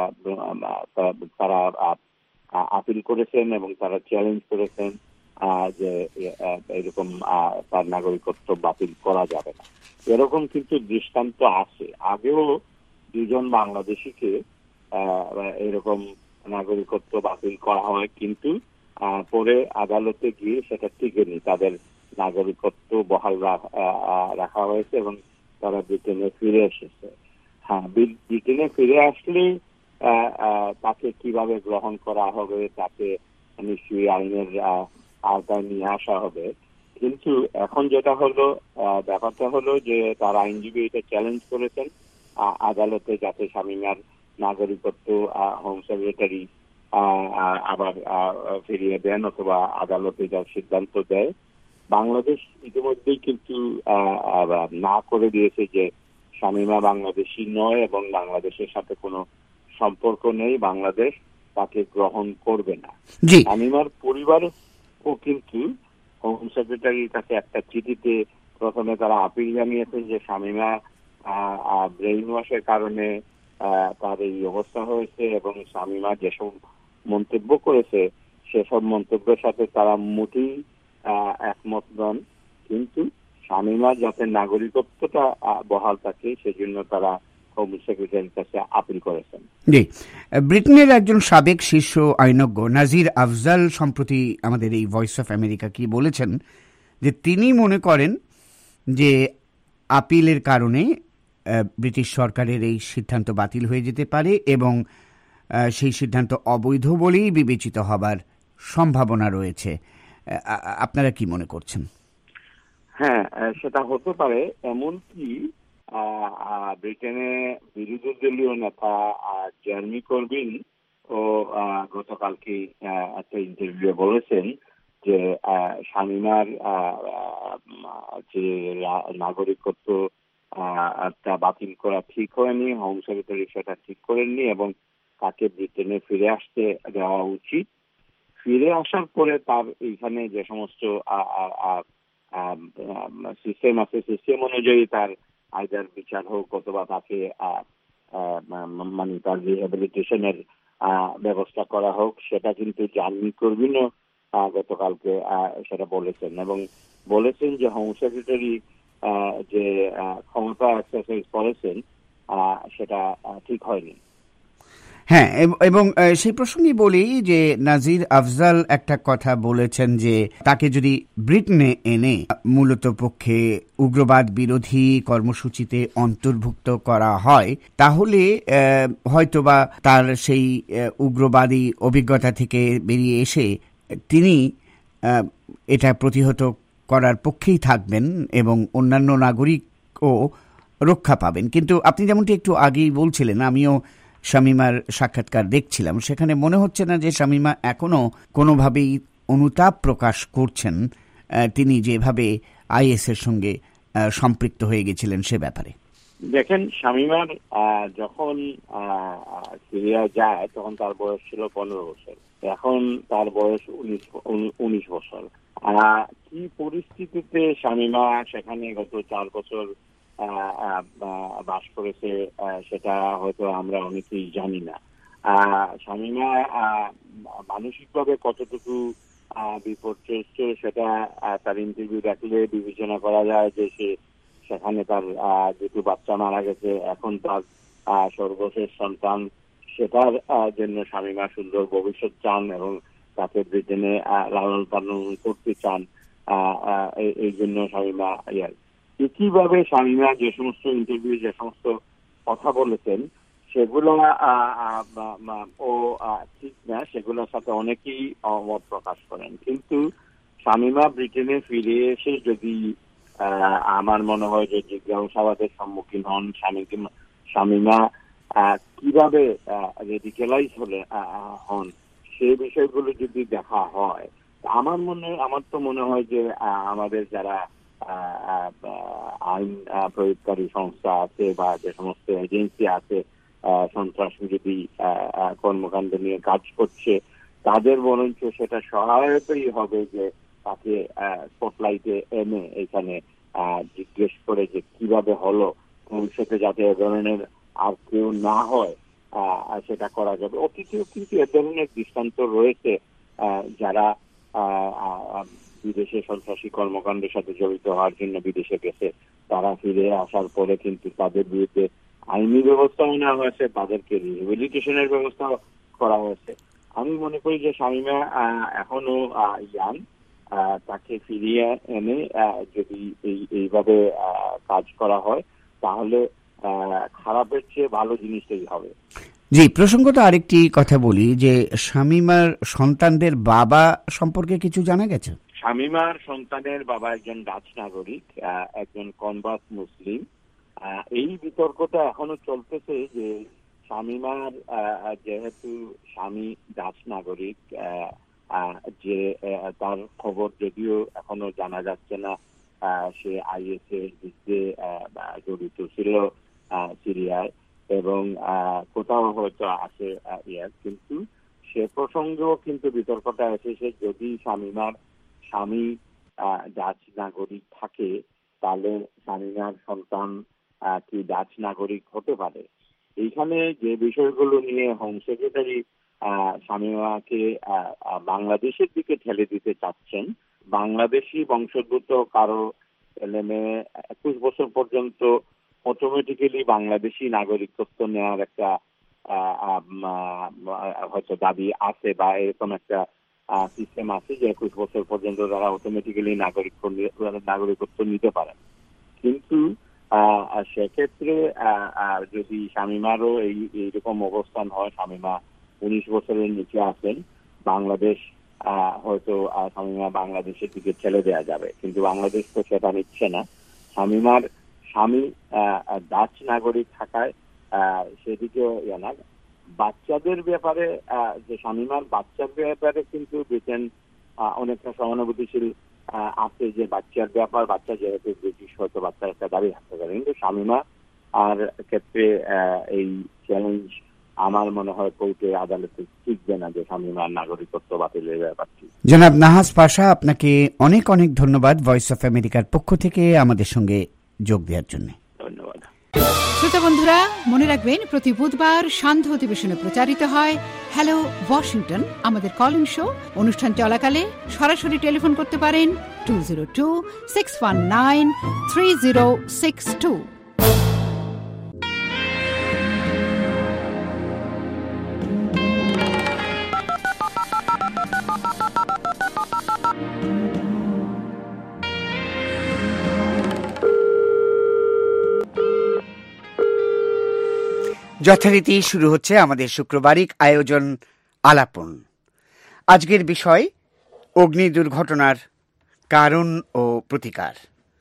E: তারা আপিল করেছেন এবং তারা চ্যালেঞ্জ করেছেন যে এরকম তার নাগরিকত্ব বাতিল করা যাবে না। এরকম কিন্তু দৃষ্টান্ত আছে, আগেও দুজন বাংলাদেশিকে এরকম নাগরিকত্ব বাতিল করা হয়, কিন্তু পরে আদালতে গিয়ে সেটা টিকেনি, তাদের নাগরিকত্ব বহাল রাখা হয়েছে এবং তারা ব্রিটেনে ফিরে এসেছে। হ্যাঁ, ব্রিটেনে ফিরে আসলে তাকে কিভাবে গ্রহণ করা হবে, তাকে নিশ্চয়ই আইনের আওতায় নিয়ে আসা হবে। কিন্তু এখন যেটা হলো, ব্যাপারটা হলো যে তার আইনজীবী এটা চ্যালেঞ্জ করেছেন আদালতে, যাতে শামীমার নাগরিকত্ব হোম সেক্রেটারি আবার ফিরিয়ে দেন অথবা আদালতে যার সিদ্ধান্ত দেয়। বাংলাদেশ ইতিমধ্যেই কিন্তু না করে দিয়েছে যে শামীমা বাংলাদেশি নয় এবং বাংলাদেশের সাথে কোনো সম্পর্ক নেই, বাংলাদেশ তাকে গ্রহণ করবে না। শামীমার পরিবারও কিন্তু হোম সেক্রেটারির কাছে একটা চিঠিতে প্রথমে তারা আপিল জানিয়েছেন যে শামীমা ব্রেইন ওয়াশের কারণে তার এই অবস্থা হয়েছে এবং শামীমা যেসব মন্তব্য করেছে সেসব মন্তব্যের সাথে তারা মোটেই একমত নন, কিন্তু শামীমা যাতে নাগরিকত্বটা বহাল থাকে সেজন্য তারা হোম সেক্রেটারির কাছে আপিল করেছেন।
B: জি, ব্রিটেনের একজন সাবেক শীর্ষ আইনজ্ঞ নাজির আফজাল সম্প্রতি আমাদের এই ভয়েস অফ আমেরিকা কি বলেছেন যে তিনি মনে করেন যে আপিলের কারণে ব্রিটিশ সরকারের এই সিদ্ধান্ত বাতিল হয়ে যেতে পারে এবং সেই সিদ্ধান্ত অবৈধ বলেই বিবেচিত হবার সম্ভাবনা রয়েছে। আপনারা কি মনে করছেন?
E: হ্যাঁ, সেটা হতে পারে। এমনকি ব্রিটেনে বিরোধী দলীয় নেতা জেরেমি করবিন ও গতকালকে একটা ইন্টারভিউ বলেছেন যে শামীমার যে নাগরিকত্ব বাতিল করা ঠিক হয়নি, হোম সেক্রেটারি সেটা ঠিক করেননি এবং তাকে ব্রিটেনে ফিরে আসতে দেওয়া উচিত। ফিরে আসার পরে তার এইখানে যে সমস্ত সিস্টেম আছে, সিস্টেম অনুযায়ী তার আইদার বিচার হোক অথবা তাকে মানে তার রিহ্যাবিলিটেশনের ব্যবস্থা করা হোক, সেটা কিন্তু জেরেমি করবিনও গতকালকে সেটা বলেছেন এবং বলেছেন যে হোম সেক্রেটারি যে ক্ষমতা এক্সারসাইজ করেছেন সেটা ঠিক হয়নি।
B: হ্যাঁ, এবং সেই প্রসঙ্গে বলি যে নাজির আফজাল একটা কথা বলেছেন যে তাকে যদি ব্রিটেনে এনে মূলত পক্ষে উগ্রবাদ বিরোধী কর্মসূচিতে অন্তর্ভুক্ত করা হয় তাহলে হয়তোবা তার সেই উগ্রবাদী অভিজ্ঞতা থেকে বেরিয়ে এসে তিনি এটা প্রতিহত করার পক্ষেই থাকবেন এবং অন্যান্য নাগরিকও রক্ষা পাবেন। কিন্তু আপনি যেমনটি একটু আগেই বলছিলেন, আমিও শামীমার সাক্ষাৎকার দেখছিলাম, সেখানে মনে হচ্ছে না যে শামীমা এখনো কোনোভাবেই অনুতাপ প্রকাশ করছেন তিনি যেভাবে আইএস এর সঙ্গে সম্পৃক্ত হয়ে গেছিলেন সে ব্যাপারে।
E: দেখেন, শামীমার যখন সিরিয়া যায় তখন তার বয়স ছিল পনেরো বছর, এখন তার বয়স উনিশ উনিশ বছর। কি পরিস্থিতিতে শামীমা সেখানে গত চার বছর বাস করেছে সেটা হয়তো আমরা অনেকেই জানি না। শামীমা মানসিকভাবে কতটুকু বিপর্যস্ত সেটা তার ইন্টারভিউ দেখলে বিবেচনা করা যায় যে সে সেখানে তার দুটো বাচ্চা মারা গেছে, এখন তার সর্বশেষ সন্তান, সেটার জন্য শামীমা সুন্দর ভবিষ্যৎ চান এবং তাকে ব্রিটেনে লালন পালন করতে চান। এই জন্য শামীমা ইয়ার একইভাবে শামীমা যে সমস্ত ইন্টারভিউ যে সমস্ত কথা বলেছেন সেগুলো ও ঠিক না, সেগুলোর সাথে অনেকেই মত প্রকাশ করেন। কিন্তু শামীমা ব্রিটেনে ফিরে এসে যদি আমার মনে হয় যে জিজ্ঞাসাবাদের সম্মুখীন হন, শামীমা কিভাবে রেডিক্যালাইজ হলে হন সেই বিষয়গুলো যদি দেখা হয়, আমার মনে আমার তো মনে হয় যে আমাদের যারা আইন প্রয়োগকারী সংস্থা আছে বা যে সমস্ত এজেন্সি আছে সন্ত্রাস বিরোধী কর্মকাণ্ড নিয়ে কাজ করছে, তাদের বরঞ্চ সেটা সহায়তাই হবে যে তাকে স্পটলাইটে এনে এখানে জিজ্ঞেস করে যে কিভাবে হলো, ভবিষ্যতে যাতে এ ধরনের আর কেউ না হয় সেটা করা যাবে। অতীতেও কিন্তু এ ধরনের দৃষ্টান্ত রয়েছে, যারা বিদেশে সন্ত্রাসী কর্মকাণ্ডের সাথে জড়িত হওয়ার জন্য বিদেশে গেছে, তারা ফিরে আসার পরে কিন্তু তাদের বিরুদ্ধে আইনি ব্যবস্থাও নেওয়া হয়েছে, তাদেরকে রিহ্যাবিলিটেশনের ব্যবস্থা করা হয়েছে। আমি মনে করি যে শামীমা এখনো ইয়াং, তাকে ফিরিয়ে এনে যদি এই এইভাবে কাজ করা হয় তাহলে খারাপের চেয়ে ভালো জিনিসটাই হবে।
B: জি, প্রসঙ্গত আরেকটি কথা বলি যে শামীমার সন্তানদের বাবা সম্পর্কে কিছু জানা গেছে?
E: শামীমার সন্তানের বাবা একজন ডাচ নাগরিক, একজন কনভার্ট মুসলিম। এই বিতর্কটা এখনো চলতেছে যে শামীমার যেহেতু স্বামী ডাচ নাগরিক, যে তার খবর যদিও এখনো জানা যাচ্ছে না সে আইএস এর যুদ্ধে জড়িত ছিল সিরিয়ায় এবং কোথাও হয়তো আছে ইয়ার, কিন্তু সে প্রসঙ্গেও কিন্তু বিতর্কটা এসেছে যদি শামীমার স্বামী ডাচ নাগরিক থাকে তাহলে শামীমার সন্তান কি ডাচ নাগরিক হতে পারে। এইখানে যে বিষয়গুলো নিয়ে হোম সেক্রেটারি শামীমাকে বাংলাদেশের দিকে ঠেলে দিতে চাচ্ছেন, বাংলাদেশি বংশোদ্ভূত কারো ছেলে মেয়ে একুশ বছর পর্যন্ত অটোমেটিক্যালি বাংলাদেশি নাগরিকত্ব নেওয়ার একটা হয়তো দাবি আছে বা এরকম একটা সিস্টেম আছে যে একুশ বছর পর্যন্ত তারা অটোমেটিক্যালি নাগরিক নাগরিকত্ব নিতে পারেন। কিন্তু সেক্ষেত্রে যদি শামীমারও এই এইরকম অবস্থান হয়, শামীমা উনিশ বছরের নিচে আছেন, বাংলাদেশ হয়তো শামীমা বাংলাদেশের দিকে ঠেলে দেওয়া যাবে, কিন্তু বাংলাদেশ তো সেটা নিচ্ছে না। শামীমার স্বামী ডাচ নাগরিক থাকায় সেদিকেও ইয়ে না। বাচ্চাদের ব্যাপারে যে শামীমার বাচ্চার ব্যাপারে কিন্তু ব্রিটেন অনেকটা সহানুভূতিশীল আছে, যে বাচ্চার ব্যাপার, বাচ্চা যেহেতু ব্রিটিশ হয়তো বাচ্চার একটা দাবি থাকতে পারে, কিন্তু শামীমা আর ক্ষেত্রে এই চ্যালেঞ্জ আমার মনে হয় কোর্টে আদালতে টিকবে না, যে শামীমার নাগরিকত্ব বাতিলের ব্যাপারটি।
B: জনাব নাহাজ পাশা, আপনাকে অনেক অনেক ধন্যবাদ ভয়েস অফ আমেরিকার পক্ষ থেকে আমাদের সঙ্গে যোগ দেওয়ার জন্য।
E: ধন্যবাদ।
I: শ্রোতা বন্ধুরা, মনে রাখবেন প্রতি বুধবার সান্ধ্য অধিবেশনে প্রচারিত হয় হ্যালো ওয়াশিংটন, আমাদের কলিং শো। অনুষ্ঠান চলাকালে সরাসরি টেলিফোন করতে পারেন two zero two six one nine three zero six two.
B: যথারীতি শুরু হচ্ছে আমাদের শুক্রবারিক আয়োজন আলাপন। আজকের বিষয় অগ্নি দুর্ঘটনার কারণ ও প্রতিকার।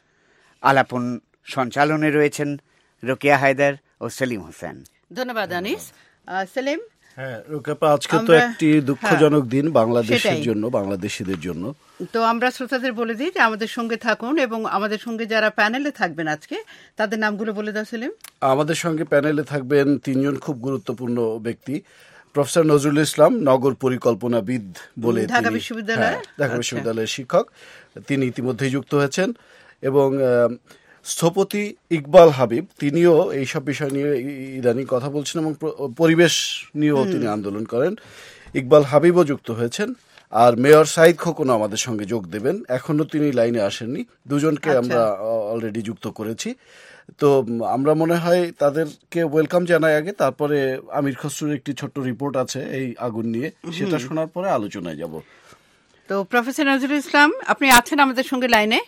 B: আলাপন সঞ্চালনে রয়েছেন রোকেয়া হায়দার ও সেলিম হোসেন।
I: ধন্যবাদ আনিস। সেলিম,
J: হ্যাঁ রোকেপা, আজকে তো একটি দুঃখজনক দিন বাংলাদেশের জন্য, বাংলাদেশিদের জন্য।
I: তো আমরা শ্রোতাদের বলে দিই যে আমাদের সঙ্গে থাকুন, এবং আমাদের সঙ্গে যারা প্যানেলে থাকবেন আজকে তাদের নামগুলো বলে দাও সেলিম। আমাদের
J: সঙ্গে প্যানেলে থাকবেন তিনজন খুব গুরুত্বপূর্ণ ব্যক্তি। প্রফেসর নজরুল ইসলাম, নগর পরিকল্পনাবিদ বলে
I: ঢাকা বিশ্ববিদ্যালয়
J: ঢাকা বিশ্ববিদ্যালয়ের শিক্ষক, তিনি ইতিমধ্যেই যুক্ত হয়েছেন। এবং স্থপতি ইকবাল হাবিব, তিনিও এইসব বিষয় নিয়ে ইদানিং কথা বলছেন এবং পরিবেশ নিয়েও তিনি আন্দোলন করেন। ইকবাল হাবিবও যুক্ত হয়েছেন। আর মেয়র সাইদ খোকনও আমাদের সঙ্গে যোগ দেবেন, এখনো তিনি লাইনে আসেননি। দুজনকে আমরা অলরেডি যুক্ত করেছি। তো আমরা মনে হয় তাদেরকে ওয়েলকাম জানাই আগে, তারপরে আমির খসরুর একটি ছোট্ট রিপোর্ট আছে এই আগুন নিয়ে, সেটা শোনার পরে আলোচনায় যাব।
I: তো প্রফেসর নজরুল ইসলাম, আপনি আছেন আমাদের সঙ্গে লাইনে?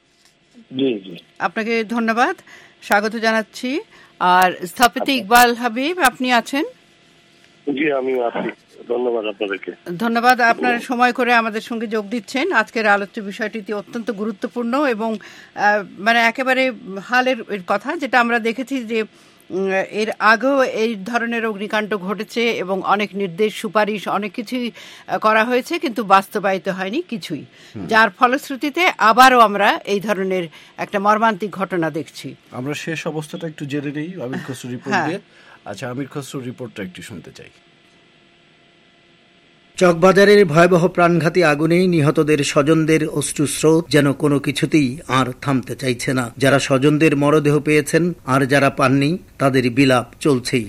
E: জি জি,
I: আপনাকে ধন্যবাদ, স্বাগত জানাচ্ছি। আর স্থপতি ইকবাল হাবিব, আপনি আছেন?
K: জি, আমি আছি। ধন্যবাদ আপনাদেরকে।
I: ধন্যবাদ, আপনারা সময় করে আমাদের সঙ্গে যোগ দিচ্ছেন। আজকের আলোচ্য বিষয়টি অত্যন্ত গুরুত্বপূর্ণ এবং মানে একেবারে হালের কথা, যেটা আমরা দেখেছি যে এর আগেও এই ধরনের অগ্নিকাণ্ড ঘটেছে এবং অনেক নির্দেশ, সুপারিশ, অনেক কিছুই করা হয়েছে, কিন্তু বাস্তবায়িত হয়নি কিছুই, যার ফলশ্রুতিতে আবারও আমরা এই ধরনের একটা মর্মান্তিক ঘটনা দেখছি।
J: আমরা শেষ অবস্থাটা একটু জেনে নিই আমির খসরু রিপোর্ট দিয়ে। আচ্ছা, আমির খসরুর রিপোর্টটা একটু শুনতে চাই।
C: চকবাজারের ভয়াবহ প্রাণঘাতী আগুনে নিহতদের স্বজনদের অশ্রুস্রোত যেন কোনো কিছুতেই আর থামতে চাইছে না। যারা স্বজনদের মরদেহ পেয়েছেন আর যারা পাননি, তাদের বিলাপ চলছেই।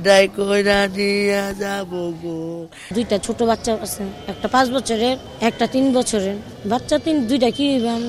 L: দুইটা ছোট বাচ্চা আছে, একটা পাঁচ বছরের, একটা তিন বছরের বাচ্চা। তিন দুইটা কি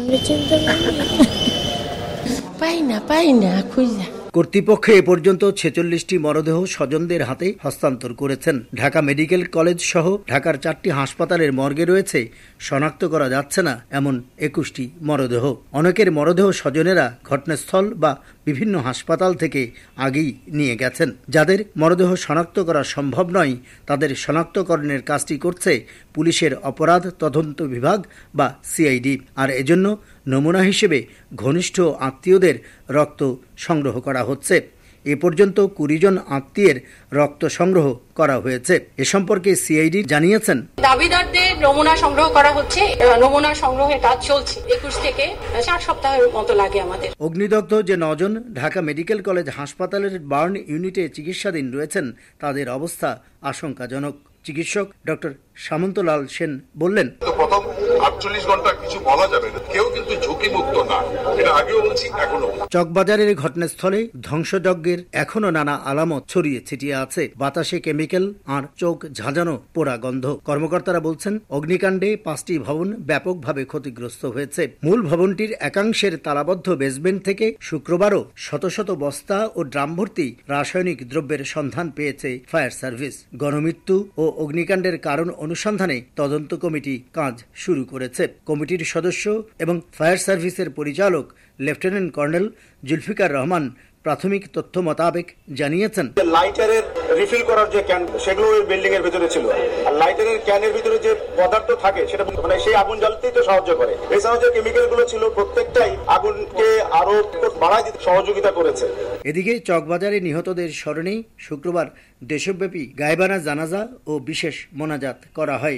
L: পাই না পাই না খুঁজা।
C: কর্তৃপক্ষ এ পর্যন্ত ছেচল্লিশটি মরদেহ স্বজনদের হাতে হস্তান্তর করেছেন। ঢাকা মেডিকেল কলেজ সহ ঢাকার চারটি হাসপাতালের মর্গে রয়েছে শনাক্ত করা যাচ্ছে না এমন একুশটি মরদেহ। অনেকের মরদেহ স্বজনেরা ঘটনাস্থল বা বিভিন্ন হাসপাতাল থেকে আগেই নিয়ে গেছেন। যাদের মরদেহ শনাক্ত করা সম্ভব নয়, তাদের শনাক্তকরণের কাজটি করছে পুলিশের অপরাধ তদন্ত বিভাগ বা সিআইডি। আর এজন্য নমুনা হিসেবে ঘনিষ্ঠ আত্মীয়দের রক্ত সংগ্রহ করা হচ্ছে। এ পর্যন্ত কুড়ি জন আত্মীয়ের রক্ত সংগ্রহ করা হয়েছে। এ সম্পর্কে সিআইডি জানিয়েছেন,
M: দাবিদারদের নমুনা সংগ্রহ করা হচ্ছে, নমুনা সংগ্রহের কাজ চলছে। একুশ থেকে চার সপ্তাহের মতো লাগে আমাদের।
C: অগ্নিদগ্ধ যে নজন ঢাকা মেডিকেল কলেজ হাসপাতালের বার্ন ইউনিটে চিকিৎসাধীন রয়েছেন, তাদের অবস্থা আশঙ্কাজনক। চিকিৎসক ডক্টর সামন্তলাল সেন বললেন,
N: প্রথম আটচল্লিশ ঘন্টা কিছু বলা যাবে না, কেউ কিন্তু ঝুঁকিমুক্ত না, এটা আগেও বলছি এখনো।
C: চকবাজারের ঘটনাস্থলে ধ্বংসযজ্ঞের এখনো নানা আলামত ছড়িয়ে ছিটিয়ে আছে। বাতাসে কেমিক্যাল আর চোখ ঝাঁঝানো পোড়া গন্ধ। কর্মকর্তারা বলছেন, অগ্নিকাণ্ডে পাঁচটি ভবন ব্যাপকভাবে ক্ষতিগ্রস্ত হয়েছে। মূল ভবনটির একাংশের তালাবদ্ধ বেসমেন্ট থেকে শুক্রবারও শত শত বস্তা ও ড্রাম ভর্তি রাসায়নিক দ্রব্যের সন্ধান পেয়েছে ফায়ার সার্ভিস। গণমৃত্যু ও অগ্নিকাণ্ডের কারণ অনুসন্ধানে তদন্ত কমিটি কাজ শুরু করেছে। কমিটি কমিটির সদস্য এবং ফায়ার সার্ভিসের পরিচালক লেফটেন্যান্ট কর্নেল জুলফিকার রহমান প্রাথমিক তথ্য মোতাবেক জানিয়েছেন,
O: লাইটারের রিফিল করার যে ক্যান সেগুলো ওই বিল্ডিং এর ভিতরে ছিল, আর লাইটারের ক্যানের ভিতরে যে পদার্থ থাকে সেটা মানে সেই আগুন জ্বালাতেই তো সাহায্য করে। এছাড়াও যে কেমিক্যাল গুলো ছিল প্রত্যেকটাই আগুনকে আরো বাড়ায় দিতে সহযোগিতা করেছে।
C: এদিকে চকবাজারে নিহতদের স্মরণে শুক্রবার দেশব্যাপী গায়বানা জানাজা ও বিশেষ মোনাজাত করা হয়।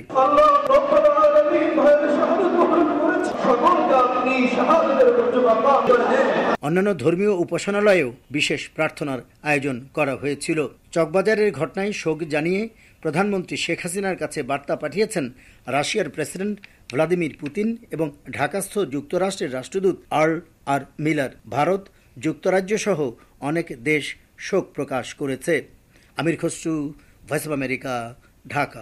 C: অন্যান্য ধর্মীয় উপাসনালয়েও বিশেষ প্রার্থনার আয়োজন করা হয়েছিল। চকবাজারের ঘটনায় শোক জানিয়ে প্রধানমন্ত্রী শেখ হাসিনার কাছে বার্তা পাঠিয়েছেন রাশিয়ার প্রেসিডেন্ট ভ্লাদিমির পুতিন এবং ঢাকাস্থ যুক্তরাষ্ট্রের রাষ্ট্রদূত আর্ল আর মিলার। ভারত, যুক্তরাজ্য সহ অনেক দেশ শোক প্রকাশ করেছে। Amir Khasru, voice of America, Dhaka.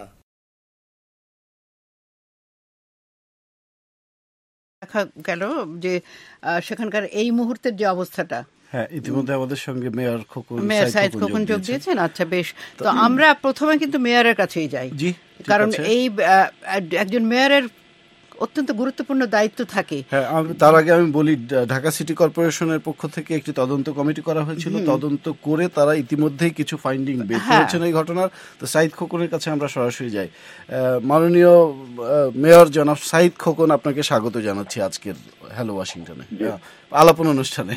I: দেখা গেল যে সেখানকার এই মুহূর্তের যে অবস্থাটা,
J: হ্যাঁ, ইতিমধ্যে আমাদের সঙ্গে মেয়র খোকন
I: মেয়র সাইদ খোকন যোগ দিয়েছেন। আচ্ছা, বেশ, তো আমরা প্রথমে কিন্তু মেয়রের কাছেই যাই, কারণ এই একজন মেয়রের অত্যন্ত গুরুত্বপূর্ণ দায়িত্ব থাকে।
J: হ্যাঁ, তার আগে আমি বলি, ঢাকা সিটি কর্পোরেশনের পক্ষ থেকে একটি তদন্ত কমিটি করা হয়েছিল। তদন্ত করে তারা ইতিমধ্যেই কিছু ফাইন্ডিং বের করেছেন এই ঘটনার। তো সাইদ খোকনের কাছে আমরা সরাসরি যাই। মাননীয় মেয়র জনাব সাইদ খোকন, আপনাকে স্বাগত জানাচ্ছি আজকের হ্যালো ওয়াশিংটনে আলাপন অনুষ্ঠানে।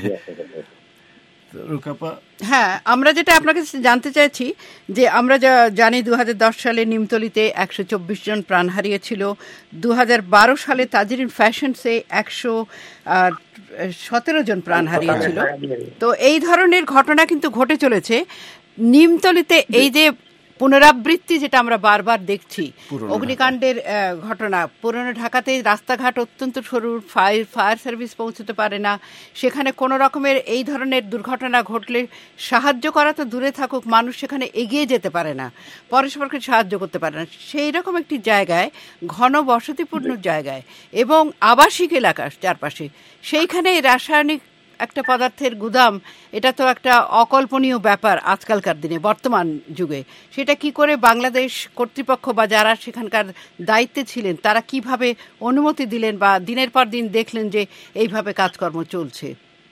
I: হ্যাঁ, আমরা যেটা আপনাকে জানতে চাইছি যে আমরা যা জানি দু হাজার দশ সালে নিমতলিতে একশো চব্বিশ জন প্রাণ হারিয়েছিল, দু হাজার বারো সালে তাজরিন ফ্যাশনসে একশো সতেরো জন প্রাণ হারিয়েছিল। তো এই ধরনের ঘটনা কিন্তু ঘটে চলেছে নিমতলিতে। এই যে পুনরাবৃত্তি যেটা আমরা বারবার দেখছি, অগ্নিকাণ্ডের ঘটনা, পুরনো ঢাকাতে রাস্তাঘাট অত্যন্ত সরু, ফায়ার ফায়ার সার্ভিস পৌঁছতে পারে না, সেখানে কোনো রকমের এই ধরনের দুর্ঘটনা ঘটলে সাহায্য করা তো দূরে থাকুক, মানুষ সেখানে এগিয়ে যেতে পারে না, পরস্পরকে সাহায্য করতে পারে না। সেই রকম একটি জায়গায়, ঘন বসতিপূর্ণ জায়গায় এবং আবাসিক এলাকার চারপাশে, সেইখানে রাসায়নিক একটা পদার্থের গুদাম, এটা তো একটা অকল্পনীয় ব্যাপার আজকালকার দিনে, বর্তমান যুগে। সেটা কি করে বাংলাদেশ কর্তৃপক্ষ বা যারা সেখানকার দায়িত্বে ছিলেন তারা কিভাবে অনুমতি দিলেন বা দিনের পর দিন দেখলেন যে এইভাবে কাজকর্ম চলছে?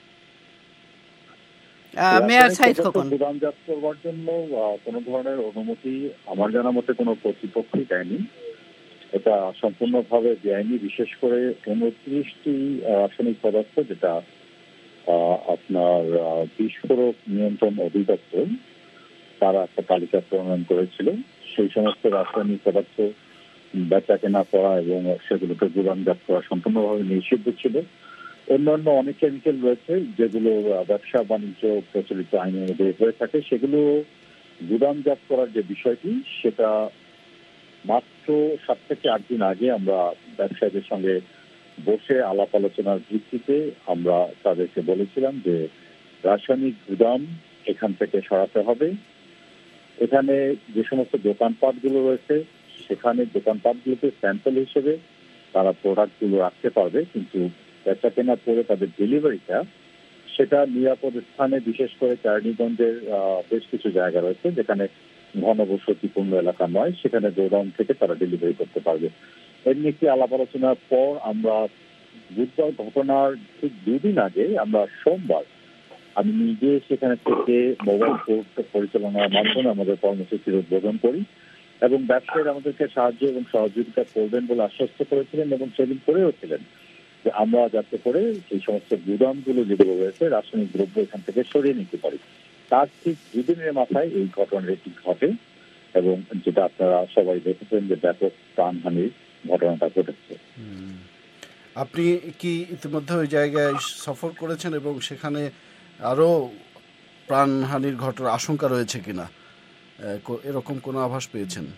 I: মেয়র সাইদ খোকন।
P: গুদামজাত করবার জন্য কোনো ধরনের অনুমতি আমার জানা মতে কোনো কর্তৃপক্ষই দেয়নি। এটা সম্পূর্ণভাবে বেআইনি। বিশেষ করে উনত্রিশটি রাসায়নিক পদার্থ যেটা আপনার বিস্ফোরক নিয়ন্ত্রণ অধিদপ্তর তারা একটা তালিকা প্রণয়ন করেছিল। সেই সমস্ত রাসায়নিক পদার্থ বেচা কেনা করা এবং সেগুলোকে গুদামজাত করা সম্পূর্ণভাবে নিষিদ্ধ ছিল। অন্যান্য অনেক কেমিক্যাল রয়েছে যেগুলো ব্যবসা বাণিজ্য প্রচলিত আইনের মধ্যে হয়ে থাকে, সেগুলো গুদামজাত করার যে বিষয়টি, সেটা মাত্র সাত থেকে আট দিন আগে আমরা ব্যবসায়ীদের সঙ্গে বসে আলাপ আলোচনার ভিত্তিতে আমরা তাদেরকে বলেছিলাম যে রাসায়নিক গুদাম এখান থেকে সরাতে হবে। এখানে যে সমস্ত দোকানপাটগুলো রয়েছে সেখানে দোকানপাটগুলোতে স্যাম্পল হিসেবে তারা প্রোডাক্টগুলো রাখতে পারবে, কিন্তু বেচা কেনা করে তাদের ডেলিভারিটা সেটা নিরাপদ স্থানে, বিশেষ করে চারণীগঞ্জের বেশ কিছু জায়গা রয়েছে যেখানে ঘনবসতিপূর্ণ এলাকা নয়, সেখানে গোডাউন থেকে তারা ডেলিভারি করতে পারবে। এমনি একটি আলাপ আলোচনার পর আমরা বুধবার ঘটনার ঠিক দুদিন আগে আমরা সোমবার আমি নিজে সেখানে থেকে মোবাইল কোর্ট পরিচালনার মাধ্যমে আমাদের কর্মসূচির উদ্বোধন করি এবং ব্যবসায়ীরা আমাদেরকে সাহায্য এবং সহযোগিতা করবেন বলে আশ্বস্ত করেছিলেন এবং সেদিন করেও ছিলেন যে আমরা যাতে করে এই সমস্ত গুদামগুলো যেগুলো রয়েছে রাসায়নিক দ্রব্য এখান থেকে সরিয়ে নিতে পারি। তার ঠিক দুদিনের মাথায় এই ঘটনাটি ঘটে এবং যেটা আপনারা সবাই দেখেছেন যে ব্যাপক প্রাণহানির ঘটনাটা ঘটেছে।
J: আপনি কি ইতিমধ্যে ওই জায়গায় সফর করেছেন এবং সেখানে আরো প্রাণহানির ঘটনার আশঙ্কা রয়েছে কিনা, এরকম কোনো আভাস পেয়েছেন?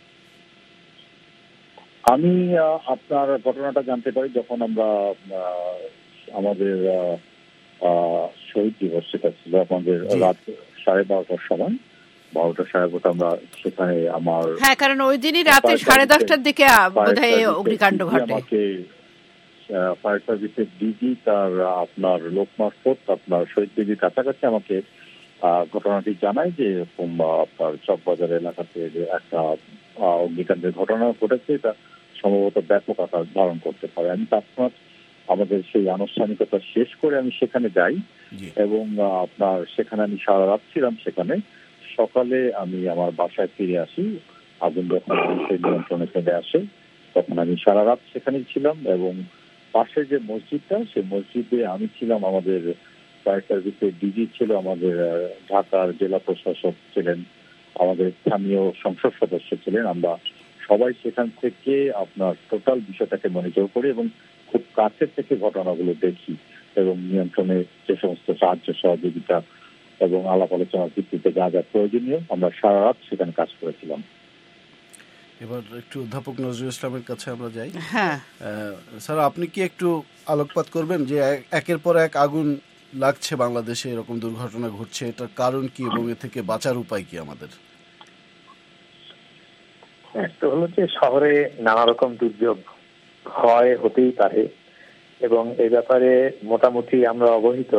P: আমি আপনার ঘটনাটা জানতে পারি যখন আমরা আমাদের শহীদ দিবস, সেটা ছিল আমাদের রাত সাড়ে বারোটার সময়, বারোটা সাড়ে বারোটা আমরা সেখানে আমার,
I: হ্যাঁ, কারণ ওই দিনই রাতে সাড়ে দশটার দিকে বোধহয় অগ্নিকাণ্ড ঘটে। আমাকে
P: ফায়ার সার্ভিসের ডিজি তার আপনার লোক মারফত আপনার শহীদ দিদির কাছাকাছি আমাকে ঘটনাটি জানায় যে এরকম আপনার চকবাজার এলাকাতে একটা অগ্নিকাণ্ডের ঘটনা ঘটেছে। এটা সম্ভবত ব্যাপক আকার ধারণ করতে পারে। আমি তৎক্ষণাৎ আমাদের সেই আনুষ্ঠানিকতা শেষ করে আমি সেখানে যাই এবং আপনার সেখানে আমি সারা রাত ছিলাম। সেখানে সকালে আমি আমার বাসায় ফিরে আসি। আগুন যখন সেই নিয়ন্ত্রণে চলে আসে তখন আমি সারা রাত সেখানেই ছিলাম এবং পাশে যে মসজিদটা সেই মসজিদে আমি ছিলাম, আমাদের ফায়ার সার্ভিসের ডিজি ছিল, আমাদের ঢাকার জেলা প্রশাসক ছিলেন, আমাদের স্থানীয় সংসদ সদস্য ছিলেন। আমরা সবাই সেখান থেকে আপনার টোটাল বিষয়টাকে মনিটর করি এবং খুব কাছে থেকে ঘটনাগুলো দেখি এবং নিয়ন্ত্রণে যে সমস্ত সাহায্য সহযোগিতা এবং আলাপ আলোচনার ভিত্তিতে যা যা প্রয়োজনীয় আমরা সারা রাত সেখানে কাজ করেছিলাম।
J: এবার একটু অধ্যাপক নজরুল ইসলামের কাছে আমরা যাই।
I: হ্যাঁ
J: স্যার, আপনি কি একটু আলোকপাত করবেন যে একের পর এক আগুন লাগছে বাংলাদেশে, এরকম দুর্ঘটনা ঘটছে, এটার কারণ কি এবং এ থেকে বাঁচার উপায় কি আমাদের?
Q: একটা হলো যে শহরে নানা রকম দুর্যোগ হয়, হতেই পারে এবং এই ব্যাপারে মোটামুটি আমরা অবহিত।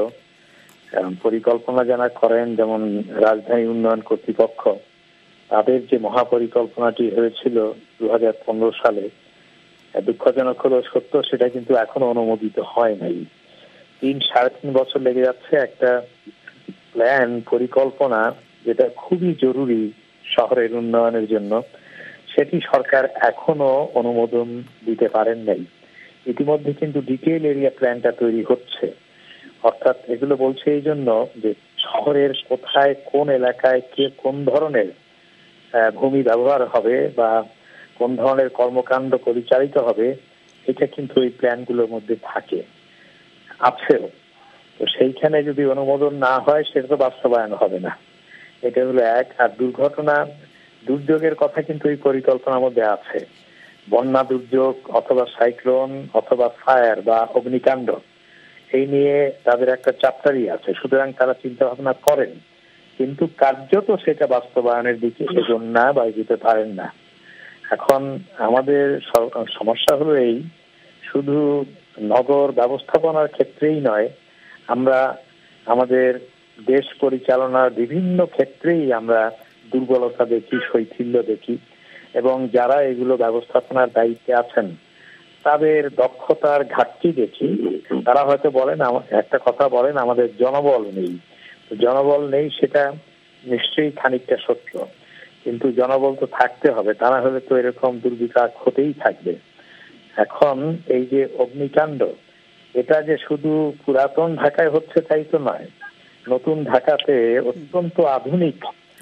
Q: পরিকল্পনা যারা করেন, যেমন রাজধানী উন্নয়ন কর্তৃপক্ষ, তাদের যে মহাপরিকল্পনাটি হয়েছিল দু হাজার পনেরো সালে, দুঃখজনক হলো সত্য, সেটা কিন্তু এখনো অনুমোদিত হয় নাই। তিন সাড়ে তিন বছর লেগে যাচ্ছে একটা প্ল্যান, পরিকল্পনা যেটা খুবই জরুরি শহরের উন্নয়নের জন্য, সেটি সরকার এখনো অনুমোদন দিতে পারেন নাই। ইতিমধ্যে কিন্তু ডিটেইল এরিয়া প্ল্যানটা তৈরি হচ্ছে। অর্থাৎ এগুলো বলছে এই জন্য যে শহরের কোথায় কোন এলাকায় কে কোন ধরনের ভূমি ব্যবহার হবে বা কোন ধরনের কর্মকাণ্ড পরিচালিত হবে, এটা কিন্তু এই প্ল্যানগুলোর মধ্যে থাকে, আছেও। তো সেইখানে যদি অনুমোদন না হয় সেটা তো বাস্তবায়ন হবে না। এটা হলো এক। আর দুর্ঘটনা দুর্যোগের কথা কিন্তু এই পরিকল্পনার মধ্যে আছে। বন্যা দুর্যোগ অথবা সাইক্লোন অথবা ফায়ার বা অগ্নিকাণ্ড, এই নিয়ে তাদের একটা চ্যাপ্টারই আছে। সুতরাং তারা চিন্তা ভাবনা করেন, কিন্তু কার্যত সেটা বাস্তবায়নের দিকে এগোন না বা এগোতে পারেন না। এখন আমাদের সমস্যা হলো এই, শুধু নগর ব্যবস্থাপনার ক্ষেত্রেই নয়, আমরা আমাদের দেশ পরিচালনার বিভিন্ন ক্ষেত্রেই আমরা দুর্বলতা দেখি, শৈথিল্য দেখি এবং যারা এগুলো ব্যবস্থাপনার দায়িত্বে আছেন তাদের দক্ষতার ঘাটতি দেখি। তারা হয়তো বলেন, একটা কথা বলেন, আমাদের জনবল নেই। জনবল নেই সেটা নিশ্চয়ই খানিকটা সত্য, কিন্তু জনবল তো থাকতে হবে, তা না হলে তো এরকম দুর্বিপাক হতেই থাকবে। এখন এই যে অগ্নিকাণ্ড, এটা যে শুধু পুরাতন ঢাকায় হচ্ছে তাই তো নয়, নতুন ঢাকাতে অত্যন্ত আধুনিক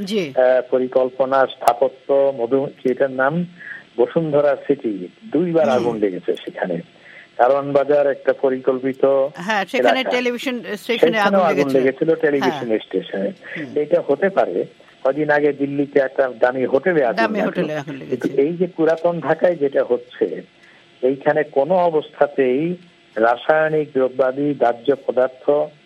Q: পরিকল্পনা, স্থাপত্য, মধুমতি, এটার নাম বসুন্ধরা সিটি, দুইবার আগুন লেগেছে সেখানে। কারণ বাজার একটা পরিকল্পিত,
I: হ্যাঁ, সেখানে টেলিভিশন স্টেশনে আগুন
Q: লেগেছিল, টেলিভিশন স্টেশনে। এটা হতে পারে কদিন আগে দিল্লিতে একটা দামি হোটেলে আগুন লেগেছে। এই যে পুরাতন ঢাকায় যেটা হচ্ছে, এইখানে কোনো অবস্থাতেই রাসায়নিক দ্রব্যাদি, দাহ্য পদার্থ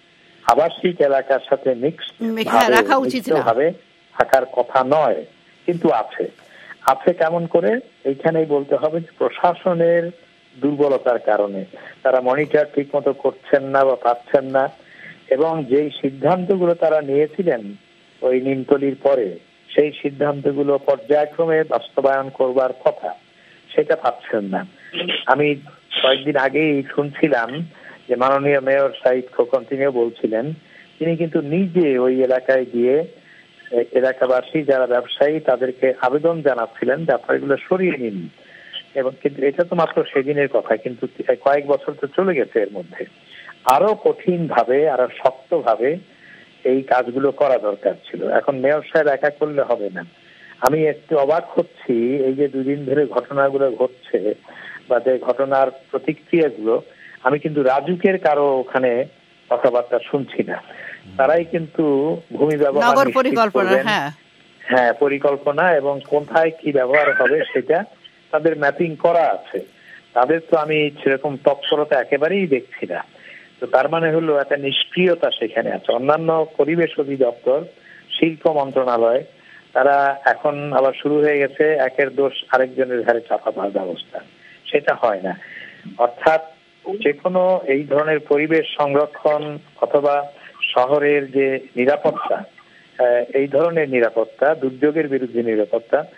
Q: আবাসিক এলাকার সাথে মিক্স
I: রাখা উচিত
Q: ভাবে থাকার কথা নয়, কিন্তু আছে। আছে কেমন করে? এইখানেই বলতে হবে প্রশাসনের দুর্বলতার কারণে। তারা মনিটর ঠিক মতো করছেন না বা পাচ্ছেন না, এবং যেই সিদ্ধান্তগুলো তারা নিয়েছিলেন ওই নিমতলির পরে, সেই সিদ্ধান্তগুলো পর্যায়ক্রমে বাস্তবায়ন করবার কথা, সেটা পাচ্ছেন না। আমি কয়েকদিন আগেই শুনছিলাম যে মাননীয় মেয়র সাইদ খোকন তিনিও বলছিলেন, তিনি কিন্তু নিজে ওই এলাকায় গিয়ে এলাকাবাসী যারা ব্যবসায়ী তাদেরকে আবেদন জানাচ্ছিলেন যে আপনারা এগুলো সরিয়ে নিন। এবং কিন্তু এটা তো মাত্র সেদিনের কথা, কিন্তু কয়েক বছর তো চলে গেছে। এর মধ্যে আরো কঠিন ভাবে, আরো শক্ত ভাবে এই কাজগুলো করা দরকার ছিল। এখন মেয়র সাহেব একা করলে হবে না। আমি একটু অবাক হচ্ছি, এই যে দুদিন ধরে ঘটনাগুলো ঘটছে বা যে ঘটনার প্রতিক্রিয়াগুলো, আমি কিন্তু রাজুকের কারো ওখানে কথাবার্তা শুনছি না। তারাই কিন্তু ভূমি ব্যবহার পরিকল্পনা, হ্যাঁ হ্যাঁ পরিকল্পনা এবং কোথায় কি ব্যবহার হবে সেটা তাদের ম্যাপিং করা আছে। তাদের তো আমি সেরকম তৎপরতা একেবারেই দেখছি না। তো তার মানে হলো একটা নিষ্ক্রিয়তা সেখানে আছে। অন্যান্য পরিবেশ অধিদপ্তর, শিল্প মন্ত্রণালয়, তারা এখন আবার শুরু হয়ে গেছে একের দোষ আরেকজনের ঘাড়ে চাপাবার ব্যবস্থা। সেটা হয় না। অর্থাৎ যে কোনো এই ধরনের পরিবেশ সংরক্ষণ অথবা শহরের যে নিরাপত্তা, এই ধরনের নিরাপত্তা, দুর্যোগের বিরুদ্ধে নিরাপত্তা,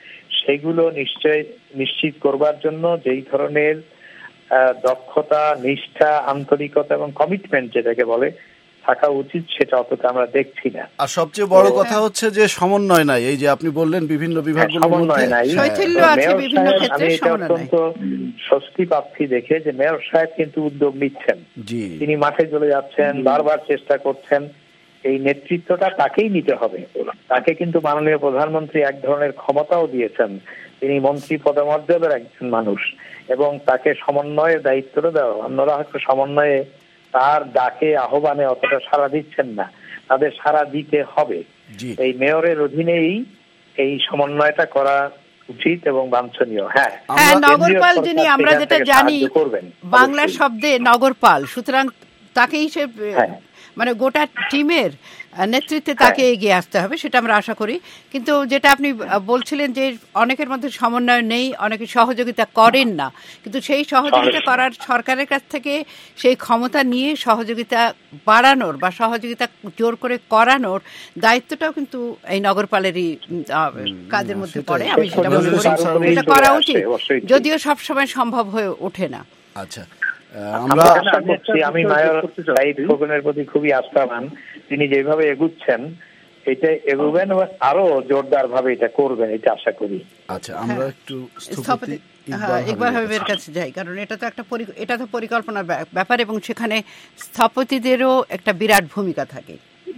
Q: সেগুলো নিশ্চয় নিশ্চিত করবার জন্য যেই ধরনের দক্ষতা, নিষ্ঠা, আন্তরিকতা এবং কমিটমেন্ট যেটাকে বলে থাকা উচিত, সেটা অতটা আমরা দেখছি না।
J: আর সবচেয়ে বড় কথা হচ্ছে যে সমন্বয় নাই। এই যে আপনি বললেন বিভিন্ন বিভাগগুলোর মধ্যে
Q: আমি এটা অত্যন্ত স্বস্তি পাচ্ছি দেখে যে মেয়র সাহেব কিন্তু উদ্যোগ নিচ্ছেন, তিনি মাঠে চলে যাচ্ছেন, বারবার চেষ্টা করছেন। এই নেতৃত্বটা তাকেই নিতে হবে। তাকে কিন্তু মাননীয় প্রধানমন্ত্রী এক ধরনের ক্ষমতাও দিয়েছেন, তিনি মন্ত্রী পদমর্যাদার একজন মানুষ এবং তাকে সমন্বয়ের দায়িত্বটা দেওয়া। অন্যরা হয়তো সমন্বয়ে তার ডাকে আহ্বানে অতটা সাড়া দিচ্ছেন না, তাদের সাড়া দিতে হবে। এই মেয়রের অধীনেই এই সমন্বয়টা করা উচিত এবং বাঞ্ছনীয়। হ্যাঁ
I: হ্যাঁ নগরপাল যিনি আমরা যেটা জানি বাংলা শব্দে নগরপাল, সুতরাং তাকে হিসেবে মানে গোটা টিমের নেতৃত্বে তাকে এগিয়ে আসতে হবে, সেটা আমরা আশা করি। কিন্তু যেটা আপনি বলছিলেন যে অনেকের মধ্যে সমন্বয় নেই, অনেকে সহযোগিতা করেন না, কিন্তু সেই সহযোগিতা করার সরকারের কাছ থেকে সেই ক্ষমতা নিয়ে সহযোগিতা বাড়ানোর বা সহযোগিতা জোর করে করানোর দায়িত্বটাও কিন্তু এই নগরপালেরই কাজের মধ্যে পড়ে। আমি সেটা মনে করি এটা করা উচিত, যদিও সবসময় সম্ভব হয়ে ওঠে না।
J: আচ্ছা,
Q: আমরা আশা করছি, আমি মেয়র সাইদ খোকনের প্রতি খুবই আস্থাবান, তিনি যেভাবে এগুচ্ছেন এটা এগোবেন এবং আরো জোরদার ভাবে এটা করবেন, এটা আশা করি।
J: আচ্ছা, আমরা একটু
I: স্থপতি ইকবাল হাবিবের কাছে যাই, কারণ এটা তো একটা এটা তো পরিকল্পনার ব্যাপার এবং সেখানে স্থপতিদেরও একটা বিরাট ভূমিকা থাকে।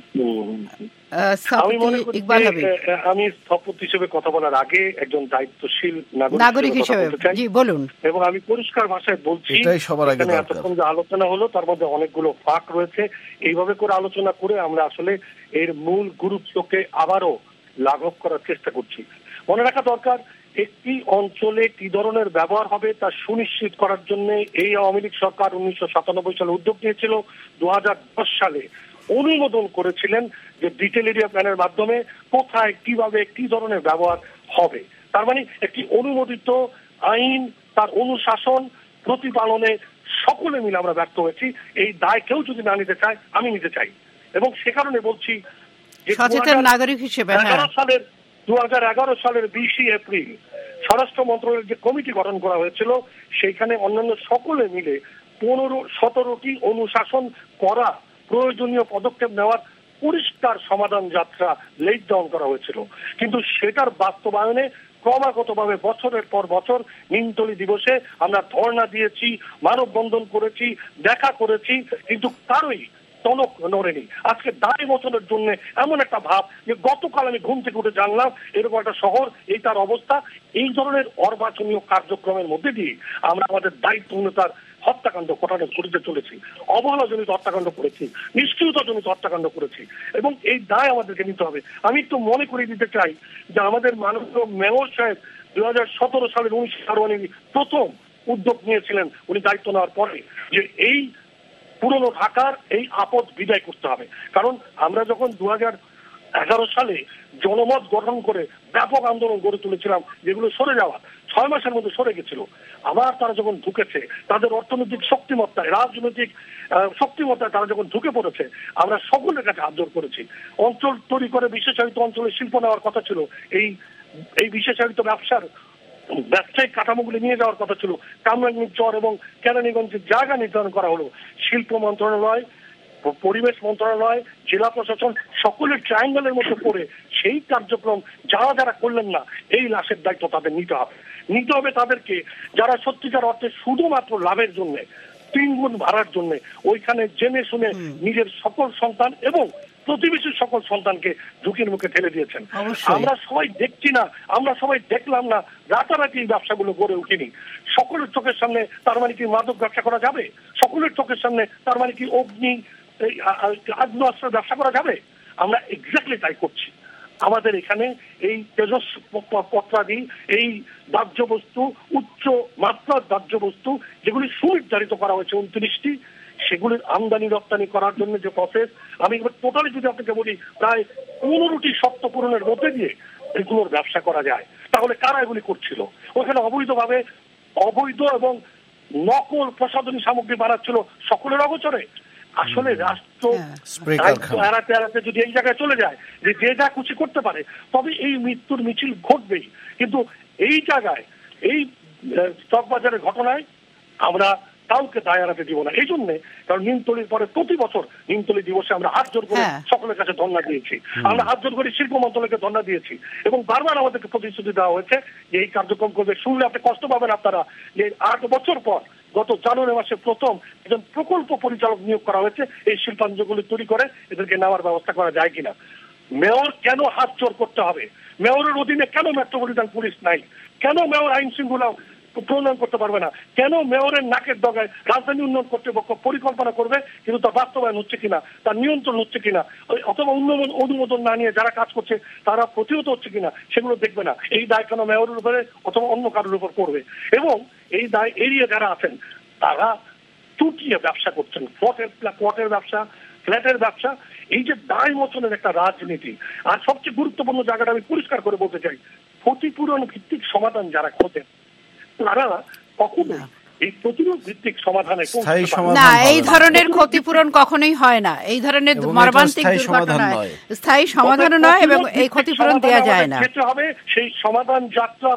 K: আমি মনে করি আমি স্থপতি হিসেবে কথা বলার আগে একজন দায়িত্বশীল
I: নাগরিক হিসেবে জি বলুন।
K: এবং আমি পরিষ্কার ভাষায় বলছি, এতক্ষণ যে আলোচনা হলো তার মধ্যে অনেকগুলো ফাঁক রয়েছে। এইভাবে করে আলোচনা করে আমরা আসলে এর মূল গুরুত্বকে আবারও লাঘব করার চেষ্টা করছি। মনে রাখা দরকার, একটি অঞ্চলে কি ধরনের ব্যবহার হবে তা সুনিশ্চিত করার জন্য এই আওয়ামী লীগ সরকার উনিশশো সাতানব্বই সালে উদ্যোগ নিয়েছিল। দু হাজার দশ সালে অনুমোদন করেছিলেন যে ডিটেল এরিয়া প্ল্যানের মাধ্যমে কোথায় কিভাবে কি ধরনের ব্যবহার হবে। তার মানে একটি অনুমোদিত আইন, তার অনুশাসন প্রতিপালনে সকলে মিলে আমরা ব্যর্থ হয়েছি। এই দায় কেউ যদি না নিতে চায়, আমি নিতে চাই। এবং সে কারণে বলছি যে
I: সচেতন নাগরিক হিসেবে
K: এগারো সালের দু হাজার এগারো সালের বিশে এপ্রিল স্বরাষ্ট্র মন্ত্রণালয়ের যে কমিটি গঠন করা হয়েছিল, সেইখানে অন্যান্য সকলে মিলে পনেরো সতেরোটি অনুশাসন করা প্রয়োজনীয় পদক্ষেপ নেওয়ার পরিষ্কার সমাধান যাত্রা লেট ডাউন করা হয়েছিল। কিন্তু সেটার বাস্তবায়নে ক্রমাগতভাবে বছরের পর বছর নিমতলী দিবসে আমরা ধর্ণা দিয়েছি, মানববন্ধন করেছি, দেখা করেছি, কিন্তু কারোই টনক নড়েনি। আজকে দায় মোচনের জন্য এমন একটা ভাব যে গতকাল আমি ঘুম থেকে উঠে জানলাম এরকম একটা শহর, এই তার অবস্থা। এই ধরনের অর্বাচনীয় কার্যক্রমের মধ্যে দিয়ে আমরা আমাদের দায়িত্বহীনতার হত্যাকাণ্ড ঘটানো করতে চলেছি, অবহেলাজনিত হত্যাকাণ্ড করেছি, নিষ্ক্রিয়তাজনিত হত্যাকাণ্ড করেছি এবং এই দায় আমাদেরকে নিতে হবে। আমি একটু মনে করিয়ে দিতে চাই যে আমাদের মাননীয় মেয়র সাহেব দু হাজার সতেরো সালের উনিশ জানুয়ারি প্রথম উদ্যোগ নিয়েছিলেন উনি দায়িত্ব নেওয়ার পরে, যে এই পুরনো ঢাকার এই আপদ বিদায় করতে হবে। কারণ আমরা যখন দু হাজার এগারো সালে জনমত গঠন করে ব্যাপক আন্দোলন গড়ে তুলেছিলাম, যেগুলো সরে যাওয়া ছয় মাসের মধ্যে সরে গেছিল, আবার তারা যখন ঢুকেছে তাদের অর্থনৈতিক শক্তিমত্তায়, রাজনৈতিক শক্তিমত্তায় তারা যখন ঢুকে পড়েছে, আমরা সকলের কাছে আদর করেছি। অঞ্চল তৈরি করে বিশেষায়িত অঞ্চলে শিল্প নেওয়ার কথা ছিল, এই এই বিশেষায়িত ব্যবসার ব্যবসায়িক কাঠামোগুলি নিয়ে যাওয়ার কথা ছিল। কামরাঙ্গীর চর এবং কেরানীগঞ্জের জায়গা নির্ধারণ করা হলো। শিল্প মন্ত্রণালয়, পরিবেশ মন্ত্রণালয়, জেলা প্রশাসন সকলের ট্রায়াঙ্গলের মধ্যে পড়ে সেই কার্যক্রম যারা যারা করলেন না, এই লাশের দায়িত্ব তাদের নিতে হবে। নিতে হবে তাদেরকে যারা সত্যিকার অর্থে শুধুমাত্র লাভের জন্য, তিন গুণ ভাড়ার জন্য ওইখানে জেনে শুনে নিজের সকল সন্তান এবং প্রতিবেশীর সকল সন্তানকে ঝুঁকির মুখে ঠেলে দিয়েছেন। আমরা সবাই দেখছি না, আমরা সবাই দেখলাম না, রাতারাতি এই ব্যবসাগুলো গড়ে উঠিনি। সকলের চোখের সামনে তার মানে কি মাদক ব্যবসা করা যাবে? সকলের চোখের সামনে তার মানে কি অগ্নি আগ্নেয়াস্ত্রের ব্যবসা করা যাবে? আমরা এক্স্যাক্টলি তাই করছি। আমাদের এখানে এই তেজস পত্রাদি, এই দাহ্য বস্তু, উচ্চ মাত্রার দাহ্য বস্তু যেগুলি সুনির্ধারিত করা হয়েছে উনত্রিশটি, সেগুলির আমদানি রপ্তানি করার জন্য যে প্রসেস, আমি এবার টোটালি যদি আপনাকে বলি প্রায় পনেরোটি শর্ত পূরণের মধ্যে দিয়ে এগুলোর ব্যবসা করা যায়, তাহলে কারা এগুলি করছিল? ওখানে অবৈধভাবে অবৈধ এবং নকল প্রসাধনী সামগ্রী বানাচ্ছিল সকলের অগোচরে। আসলে রাষ্ট্র দায়িত্ব এড়াতে এড়াতে যদি এই জায়গায় চলে যায় যে যে যা খুশি করতে পারে, তবে এই মৃত্যুর মিছিল ঘটবেই। কিন্তু এই জায়গায় এই চকবাজারের ঘটনায় আমরা কাউকে দায় এড়াতে দিব না। এই জন্যে, কারণ নিমতলির পরে প্রতি বছর নিমতলি দিবসে আমরা হাত জোর করে সকলের কাছে ধন্যবাদ দিয়েছি, আমরা হাত জোর করে শিল্প মন্ত্রণালয়কে ধন্যবাদ দিয়েছি এবং বারবার আমাদেরকে প্রতিশ্রুতি দেওয়া হয়েছে যে এই কার্যক্রম করবে। শুনলে আপনি কষ্ট পাবেন আপনারা যে আট বছর পর গত জানুয়ারি মাসে প্রথম একজন প্রকল্প পরিচালক নিয়োগ করা হয়েছে এই শিল্পাঞ্চলগুলি তৈরি করে এদেরকে নেওয়ার ব্যবস্থা করা যায় কিনা। মেয়র কেন হাত জোর করতে হবে? মেয়রের অধীনে কেন মেট্রোপলিটন পুলিশ নাই? কেন মেয়র আইন শৃঙ্খলা প্রণয়ন করতে পারবে না? কেন মেয়রের নাকের ডগায় রাজধানী উন্নয়ন কর্তৃপক্ষ পরিকল্পনা করবে কিন্তু তার বাস্তবায়ন হচ্ছে কিনা, তার নিয়ন্ত্রণ হচ্ছে কিনা, অথবা উন্নয়ন অনুমোদন না নিয়ে যারা কাজ করছে তারা প্রতিহত হচ্ছে কিনা সেগুলো দেখবে না? এই দায় কেন মেয়রের উপরে অথবা অন্য কারোর উপর পড়বে? এবং এই দায় এড়িয়ে যারা আছেন তারা চুটিয়ে ব্যবসা করছেন, প্লটের প্লটের ব্যবসা, ফ্ল্যাটের ব্যবসা। এই যে দায় মোচনের একটা রাজনীতি। আর সবচেয়ে গুরুত্বপূর্ণ জায়গাটা আমি পরিষ্কার করে বলতে চাই, ক্ষতিপূরণ ভিত্তিক সমাধান যারা খোঁজেন তারা কখনো এই প্রতিরোধ ভিত্তিক সমাধানে
I: না, এই ধরনের ক্ষতিপূরণ কখনোই হয় না। এই ধরনের মর্মান্তিক দুর্ঘটনায় স্থায়ী সমাধানও নয় এবং এই ক্ষতিপূরণ দেওয়া যায় না।
K: ক্ষেত্রে হবে সেই সমাধান যাত্রা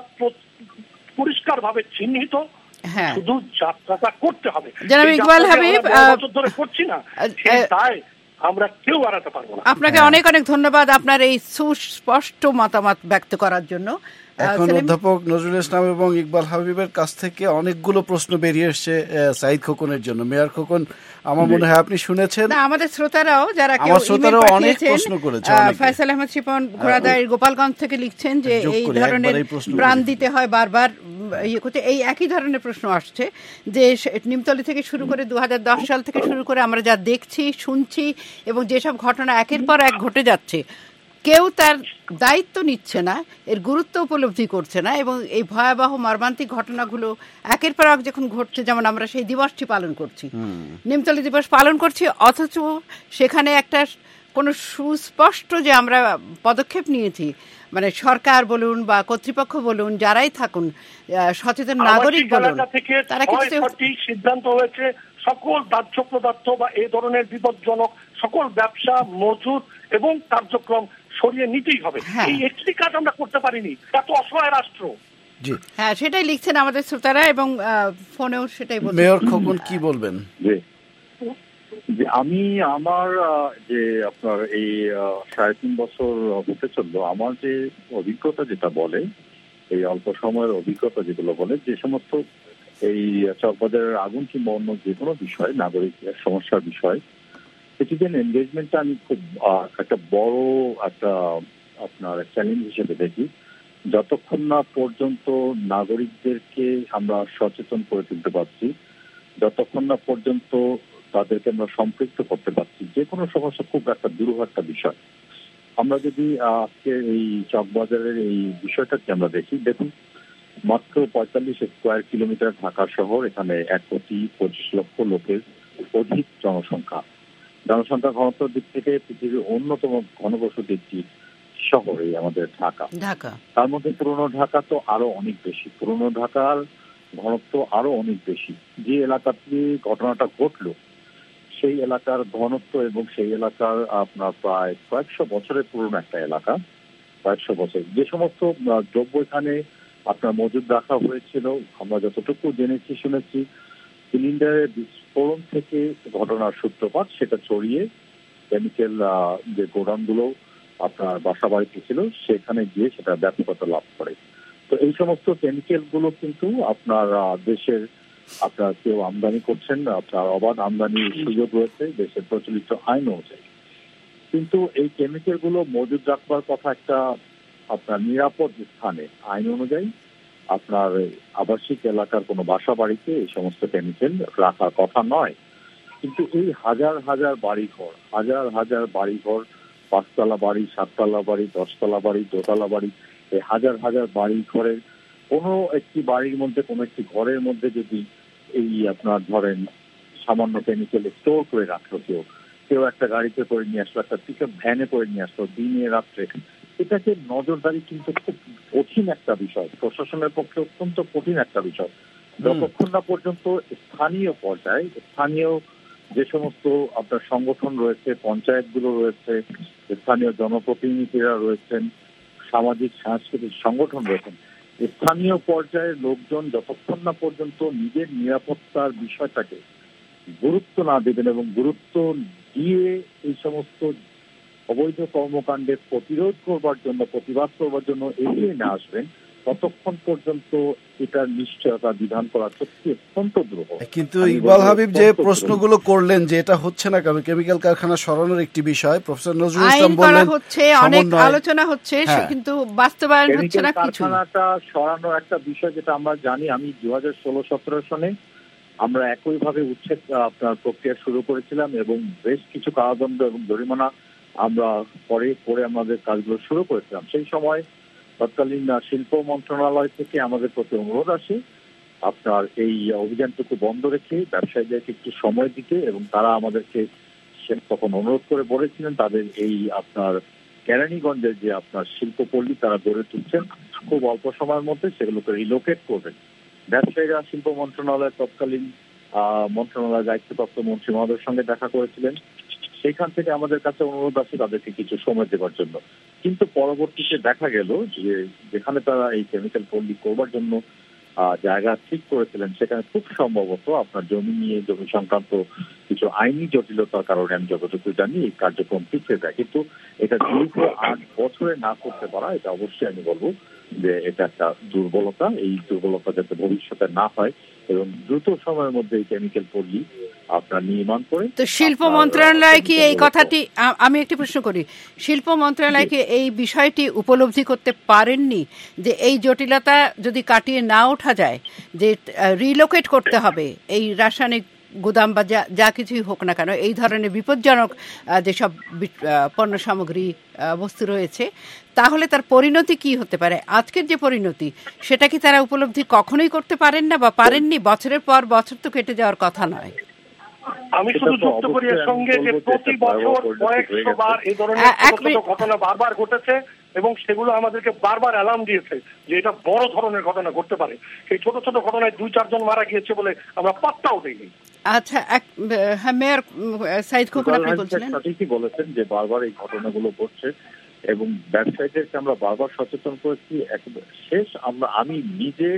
K: পরিষ্কার ভাবে চিহ্নিত, শুধু যাত্রাটা করতে হবে।
I: জনাব ইকবাল হাবিব,
K: ধরে করছি না তাই আমরা কেউ এড়াতে পারবো না।
I: আপনাকে অনেক অনেক ধন্যবাদ আপনার এই সুস্পষ্ট মতামত ব্যক্ত করার জন্য।
J: এখন অধ্যাপক নজরুল ইসলাম এবং ইকবাল হাবিবের কাছ থেকে অনেকগুলো প্রশ্ন বেরিয়ে এসছে সাঈদ খোকনের জন্য। মেয়র খোকন, আমার মনে হয় আপনি শুনেছেন।
I: না, আমাদের শ্রোতারাও যারা
J: আমার শ্রোতারাও অনেক প্রশ্ন করেছে।
I: ফয়সাল আহমেদ শিপন ঘোড়াদাই গোপালগঞ্জ থেকে লিখছেন যে এই ধরনের প্রাণ দিতে হয় বারবার ইয়ে করতে। এই একই ধরনের প্রশ্ন আসছে যে নিমতলি থেকে শুরু করে দু হাজার দশ সাল থেকে শুরু করে আমরা যা দেখছি শুনছি এবং যেসব ঘটনা একের পর এক ঘটে যাচ্ছে, কেউ তার দায়িত্ব নিচ্ছে না, এর গুরুত্ব উপলব্ধি করছে না এবং এই ভয়াবহ মর্মান্তিক ঘটনাগুলো একের পর এক যখন ঘটছে, যেমন আমরা সেই দিবসটি পালন করছি, নিমতলি দিবস পালন করছি, অথচ সেখানে একটা কোনো সুস্পষ্ট যে আমরা পদক্ষেপ নিয়েছি, মানে সরকার বলুন বা কর্তৃপক্ষ বলুন, যারাই থাকুন, সচেতন নাগরিক বলুন,
K: তারা কিছু সিদ্ধান্ত হয়েছে সকল দাহ্য পদার্থ বা এই ধরনের বিপজ্জনক সকল ব্যবসা মজুদ এবং কার্যক্রম সরিয়ে নিতেই হবে। এই একটি কাজ আমরা করতে পারিনি, এত অসহায় রাষ্ট্র।
I: হ্যাঁ, সেটাই লিখছেন আমাদের শ্রোতারা এবং ফোনেও সেটাই বলছেন।
J: মেয়র খোকন কি বলবেন?
P: যে আমি আমার যে আপনার এই সাড়ে তিন বছর হতে চললো, আমার যে অভিজ্ঞতা যেটা বলে, এই অল্প সময়ের অভিজ্ঞতা যেগুলো বলে, যে সমস্ত এই চকবাজারের আগুন কিংবা অন্য যে কোনো বিষয়, নাগরিকের সমস্যার বিষয়, সিটিজেন এনগেজমেন্টটা আমি খুব একটা বড় একটা আপনার চ্যালেঞ্জ হিসেবে দেখি। যতক্ষণ না পর্যন্ত নাগরিকদেরকে আমরা সচেতন করে তুলতে পারছি, যতক্ষণ না পর্যন্ত তাদেরকে আমরা সম্পৃক্ত করতে পারছি, যে কোনো সমস্যা খুব একটা দুরূহ একটা বিষয়। আমরা যদি আজকে এই চকবাজারের এই বিষয়টাকে আমরা দেখি, দেখুন মাত্র পঁয়তাল্লিশ স্কোয়ার কিলোমিটার ঢাকা শহর, এখানে এক কোটি পঁচিশ লক্ষ লোকের অধিক জনসংখ্যা। জনসংখ্যা ঘনত্বের দিক থেকে পৃথিবীর অন্যতম ঘনবসতি একটি শহর এই আমাদের ঢাকা।
I: ঢাকা
P: তার মধ্যে পুরনো ঢাকা তো আরো অনেক বেশি, পুরনো ঢাকার ঘনত্ব আরো অনেক বেশি। যে এলাকাতে ঘটনাটা ঘটলো সেই এলাকার ঘনত্ব এবং সেই এলাকার আপনার প্রায় কয়েকশো বছরের পুরনো একটা এলাকা, কয়েকশো বছর। যে সমস্ত দ্রব্য এখানে আপনার মজুদ রাখা হয়েছিল, আমরা যতটুকু জেনেছি শুনেছি, সিলিন্ডারের বিস্ফোরণ থেকে ঘটনার সূত্রপাত, সেটা ছড়িয়ে কেমিক্যাল যে গোডাউনগুলো আপনার বাসা বাড়িতে ছিল সেখানে গিয়ে সেটা ব্যাপকতা লাভ করে। তো এই সমস্ত কেমিক্যাল গুলো কিন্তু আপনার দেশের আপনার কেউ আমদানি করছেন, আপনার অবাধ আমদানির সুযোগ রয়েছে দেশের প্রচলিত আইন অনুযায়ী। কিন্তু এই কেমিক্যাল গুলো মজুদ রাখবার কথা একটা আপনার নিরাপদ স্থানে, আইন অনুযায়ী আপনার আবাসিক এলাকার কোনো বাসা বাড়িতে এই সমস্ত কেমিক্যাল রাখার কথা নয়। কিন্তু এই হাজার হাজার বাড়িঘর, হাজার হাজার বাড়িঘর, পাঁচতলা বাড়ি, সাততলা বাড়ি, দশতলা বাড়ি, দোতলা বাড়ি, এই হাজার হাজার বাড়ি ঘরের কোনো একটি বাড়ির মধ্যে, কোনো একটি ঘরের মধ্যে যদি এই আপনার ধরেন সামান্য কেমিক্যাল স্টোর করে রাখলো, কেউ কেউ একটা গাড়িতে করে নিয়ে আসলো, একটা পিকআপ ভ্যানে করে নিয়ে আসলো দিনে রাত্রে, এটাকে নজরদারি কিন্তু খুব কঠিন একটা বিষয়, প্রশাসনের পক্ষে অত্যন্ত কঠিন একটা বিষয়। যতক্ষণ না পর্যন্ত স্থানীয় পর্যায়ে, স্থানীয় যে সমস্ত আপনার সংগঠন রয়েছে, পঞ্চায়েতগুলো রয়েছে, স্থানীয় জনপ্রতিনিধিরা রয়েছেন, সামাজিক সাংস্কৃতিক সংগঠন রয়েছেন, স্থানীয় পর্যায়ের লোকজন যতক্ষণ না পর্যন্ত নিজের নিরাপত্তার বিষয়টাকে গুরুত্ব না দেবেন এবং গুরুত্ব দিয়ে এই সমস্ত অবৈধ কর্মকাণ্ডের প্রতিরোধ করবার জন্য, প্রতিবাদ করবার জন্য এগিয়ে না আসবেন, ততক্ষণ পর্যন্ত এটার নিশ্চয়তা বিধান করা সত্যি অত্যন্ত দ্রুহ।
J: কিন্তু ইকবাল হাবিব যে প্রশ্নগুলো করলেন যে এটা হচ্ছে না কারণ কেমিক্যাল কারখানা সরানোর একটি বিষয়, প্রফেসর নজরুল ইসলাম বললেন
I: হচ্ছে অনেক আলোচনা হচ্ছে কিন্তু বাস্তবায়ন হচ্ছে না। কিছু
P: কারখানাটা সরানোর একটা বিষয় যেটা আমরা জানি, আমি দু হাজার ষোলো সতেরো সনে আমরা একইভাবে উচ্ছেদ আপনার প্রক্রিয়া শুরু করেছিলাম এবং বেশ কিছু কারাদণ্ড এবং জরিমানা আমরা পরে পরে আমাদের কাজগুলো শুরু করেছিলাম। সেই সময় তৎকালীন শিল্প মন্ত্রণালয় থেকে আমাদের প্রতি অনুরোধ আসে আপনার এই অভিযানটুকু বন্ধ রেখে ব্যবসায়ীদেরকে একটু সময় দিতে, এবং তারা আমাদেরকে তখন অনুরোধ করে বলেছিলেন তাদের এই আপনার কেরানীগঞ্জের যে আপনার শিল্পপল্লী তারা গড়ে তুলছেন খুব অল্প সময়ের মধ্যে সেগুলোকে রিলোকেট করবেন। ব্যবসায়ীরা শিল্প মন্ত্রণালয়ের তৎকালীন আহ মন্ত্রণালয়ের দায়িত্বপ্রাপ্ত মন্ত্রী মহোদয়ের সঙ্গে দেখা করেছিলেন। সেখান থেকে আমাদের কাছে অনুরোধ আছে তাদেরকে কিছু সময় দেওয়ার জন্য, কিন্তু পরবর্তীতে দেখা গেল যে যেখানে তারা এই কেমিক্যাল পল্লী করবার জন্য জায়গা ঠিক করেছিলেন সেখানে খুব সম্ভবত আপনার জমি নিয়ে জমি সংক্রান্ত কিছু আইনি জটিলতার কারণে আমি যতটুকু জানি এই কার্যক্রম পিছিয়ে দেয়। কিন্তু এটা দীর্ঘ আট বছরে না করতে পারা, এটা অবশ্যই আমি বলবো যে এটা একটা দুর্বলতা। এই দুর্বলতা যাতে ভবিষ্যতে না হয় এবং দ্রুত সময়ের মধ্যে এই কেমিক্যাল পল্লী আপনার নির্মাণ করে।
I: তো শিল্প মন্ত্রণালয় কি এই কথাটি, আমি একটি প্রশ্ন করি, শিল্প মন্ত্রণালয় কি এই বিষয়টি উপলব্ধি করতে পারেননি যে এই জটিলতা যদি কাটিয়ে না ওঠা যায়, যে রিলোকেট করতে হবে এই রাসায়নিক গুদাম বা যা যা কিছুই হোক না কেন, এই ধরনের বিপজ্জনক যেসব পণ্য সামগ্রী বস্তু রয়েছে, তাহলে তার পরিণতি কি হতে পারে? আজকের যে পরিণতি সেটা কি তারা উপলব্ধি কখনোই করতে পারেন না বা পারেননি? বছরের পর বছর তো কেটে যাওয়ার কথা নয়।
K: আমি শুধু যুক্ত করি এর সঙ্গে যে প্রতি বছর কয়েকশো বার এই ধরনের ঘটনা বারবার ঘটেছে এবং সেগুলো আমাদেরকে বারবার অ্যালার্ম দিয়েছে যে এটা বড় ধরনের ঘটনা ঘটতে পারে। এই ছোট ছোট ঘটনায় দুই চারজন মারা গিয়েছে বলে আমরা পাত্তাও দেইনি।
I: আচ্ছা, মেয়র সাইদ খোকন আপনি বলছিলেন,
P: সঠিকই বলেছেন যে বারবার এই ঘটনাগুলো ঘটছে এবং ব্যবসায়ীদেরকে আমরা বারবার সচেতন করেছি। শেষ আমরা আমি নিজে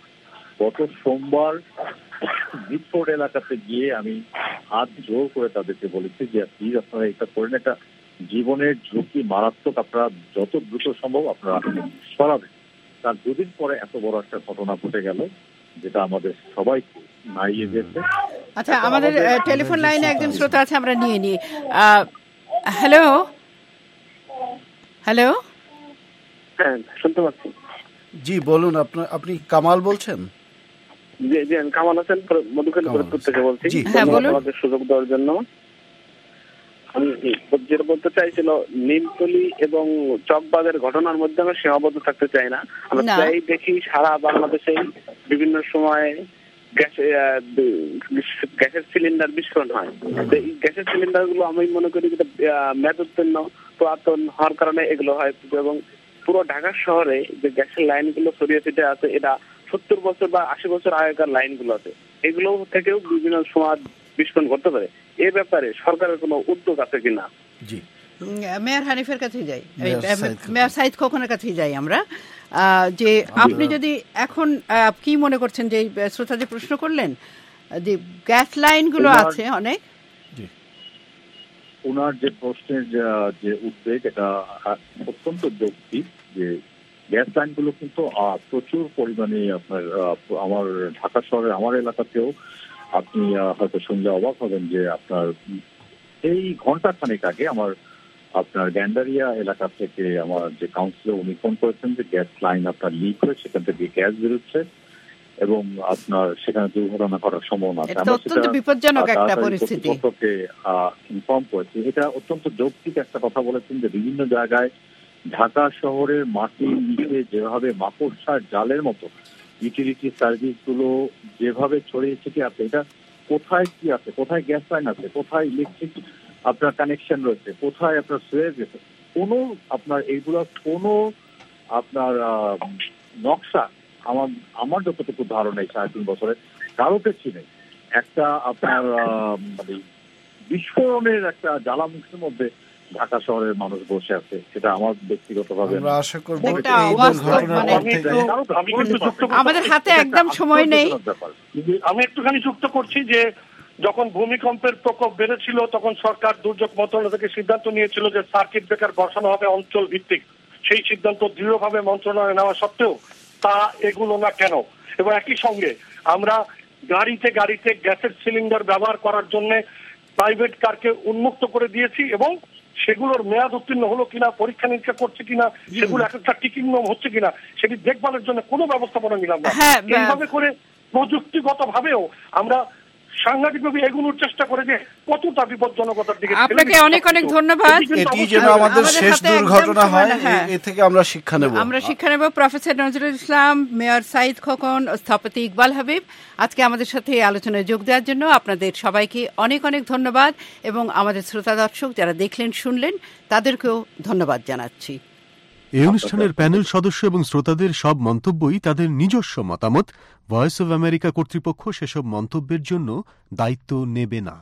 P: গত সোমবার বিটফোর্ড এলাকাতে গিয়ে আমি হাত জোর করে তাদেরকে বলেছি যে প্লিজ আপনারা এটা করেন, এটা জীবনের ঝুঁকি মারাত্মক, আপনারা যত দ্রুত সম্ভব আপনারা সরাবেন। তার দুদিন পরে এত বড় একটা ঘটনা ঘটে গেল যেটা আমাদের সবাইকে নাড়িয়ে দিয়েছে।
I: আচ্ছা, আমাদের টেলিফোন লাইনে একজন শ্রোতা আছে, আমরা নিয়ে নিই। হ্যালো হ্যালো
R: হ্যাঁ, শুনতে পাচ্ছি।
J: জি বলুন, আপনার আপনি কামাল বলছেন?
R: জি জি, কামাল হোসেন মধুখালী ফরিদপুর থেকে বলছি। আমাদের সুযোগ দেওয়ার জন্য আমি যেটা বলতে চাইছিল, নিমতলি এবং চকবাজারের ঘটনার মধ্যে আমরা সীমাবদ্ধ থাকতে চাই না। আমরা প্রায় দেখি সারা বাংলাদেশে বিভিন্ন সময় গ্যাসের সিলিন্ডার বিস্ফোরণ হয়। এই গ্যাসের সিলিন্ডার গুলো আমি মনে করি মেয়াদোত্তীর্ণ পুরাতন হওয়ার কারণে এগুলো হয় এবং পুরো ঢাকা শহরে যে গ্যাসের লাইন গুলো ছড়িয়ে ছিটে আছে, এটা সত্তর বছর বা আশি বছর আগেকার লাইন গুলো আছে, এগুলো থেকেও বিভিন্ন সময় বিস্ফোরণ করতে পারে। এ ব্যাপারে সরকারের কোনো উদ্যোগ আছে কিনা?
J: জি,
I: মেয়র হানিফের কাছেই যাই, মেয়র সাইদ খোকনের কাছেই যাই আমরা, যে আপনি যদি এখন কি মনে করছেন যে শ্রোতা যে প্রশ্ন করলেন যে গ্যাস লাইন গুলো আছে অনেক,
P: ওনার যে প্রশ্নের যে উদ্বেগ এটা অত্যন্ত যৌক্তিক। যে গ্যাস লাইন গুলো কিন্তু প্রচুর পরিমাণে আপনার আমার ঢাকা শহরের আমার এলাকাতেও আপনি হয়তো শুনলে অবাক হবেন যে আপনার এই ঘন্টা খানেক আগে আমার আপনার গ্যান্ডারিয়া এলাকা থেকে আমার যে কাউন্সিলর উনি ফোন করেছেন যে গ্যাস লাইন আপনার লিক হয়ে সেখান থেকে গ্যাস বেরোচ্ছে এবং আপনার সেখানে দুর্ঘটনা ঘটার সম্ভাবনা আছে। ইনফর্ম করেছি। এটা অত্যন্ত যৌক্তিক একটা কথা বলেছেন যে বিভিন্ন জায়গায় ঢাকা শহরের মাটির নিচে যেভাবে মাকড়সার জালের মতো ইউটিলিটি সার্ভিস গুলো যেভাবে ছড়িয়ে ছিটিয়ে আছে, এটা কোথায় কি আছে, কোথায় গ্যাস লাইন আছে, কোথায় ইলেকট্রিক আপনার কানেকশন রয়েছে, কোথায় আপনার সুয়েজ গেছে, কোনো আপনার এইগুলো কোনো আপনার নকশা আমার আমার যতটুকু ধারণা এই সাড়ে তিন বছরে কারোকে ছিল একটা আপনার মানে বিস্ফোরণের একটা জ্বালামুখীর মধ্যে ঢাকা শহরের মানুষ বসে আছে। সেটা আমার ব্যক্তিগতভাবে
J: আশা করব
I: আমাদের হাতে একদম সময় নেই।
K: আমি একটুখানি যুক্ত করছি যে যখন ভূমিকম্পের প্রকোপ বেড়েছিল তখন সরকার দুর্যোগ মন্ত্রণালয় থেকে সিদ্ধান্ত নিয়েছিল যে সার্কিট ব্রেকার বসানো হবে অঞ্চল ভিত্তিক। সেই সিদ্ধান্ত দৃঢ়ভাবে মন্ত্রণালয় নেওয়া সত্ত্বেও তা এগুলো না কেন? এবং একই সঙ্গে আমরা গাড়িতে গাড়িতে গ্যাসের সিলিন্ডার ব্যবহার করার জন্য প্রাইভেট কারকে উন্মুক্ত করে দিয়েছি এবং সেগুলোর মেয়াদ উত্তীর্ণ হলো কিনা, পরীক্ষা নিরীক্ষা করছে কিনা, সেগুলো এক একটা টিকিং নিয়ম হচ্ছে কিনা সেটি দেখভালের জন্য কোনো ব্যবস্থাপনা নিলাম না। এইভাবে করে প্রযুক্তিগত ভাবেও আমরা সাংঘাতিকভাবে এগুলোর চেষ্টা করে যে কতটা বিপজ্জনকতার দিকে।
I: আপনাকে অনেক অনেক ধন্যবাদ।
J: এটি যেন আমাদের শেষ দুর্ঘটনা হয়, এ থেকে আমরা শিক্ষা নেব
I: আমরা শিক্ষা নেব প্রফেসর নজরুল ইসলাম, মেয়র সাইদ খোকন, স্থপতি ইকবাল হাবিব আজকে আমাদের সাথে আলোচনায় যোগ দেওয়ার জন্য আপনাদের সবাইকে অনেক অনেক ধন্যবাদ এবং আমাদের শ্রোতা দর্শক যারা দেখলেন শুনলেন তাদেরকেও ধন্যবাদ জানাচ্ছি।
S: এই অনুষ্ঠানের প্যানেল সদস্য এবং শ্রোতাদের সব মন্তব্যই তাদের নিজস্ব মতামত। ভয়েস অব আমেরিকা কর্তৃপক্ষ সেসব মন্তব্যের জন্য দায়িত্ব নেবে না।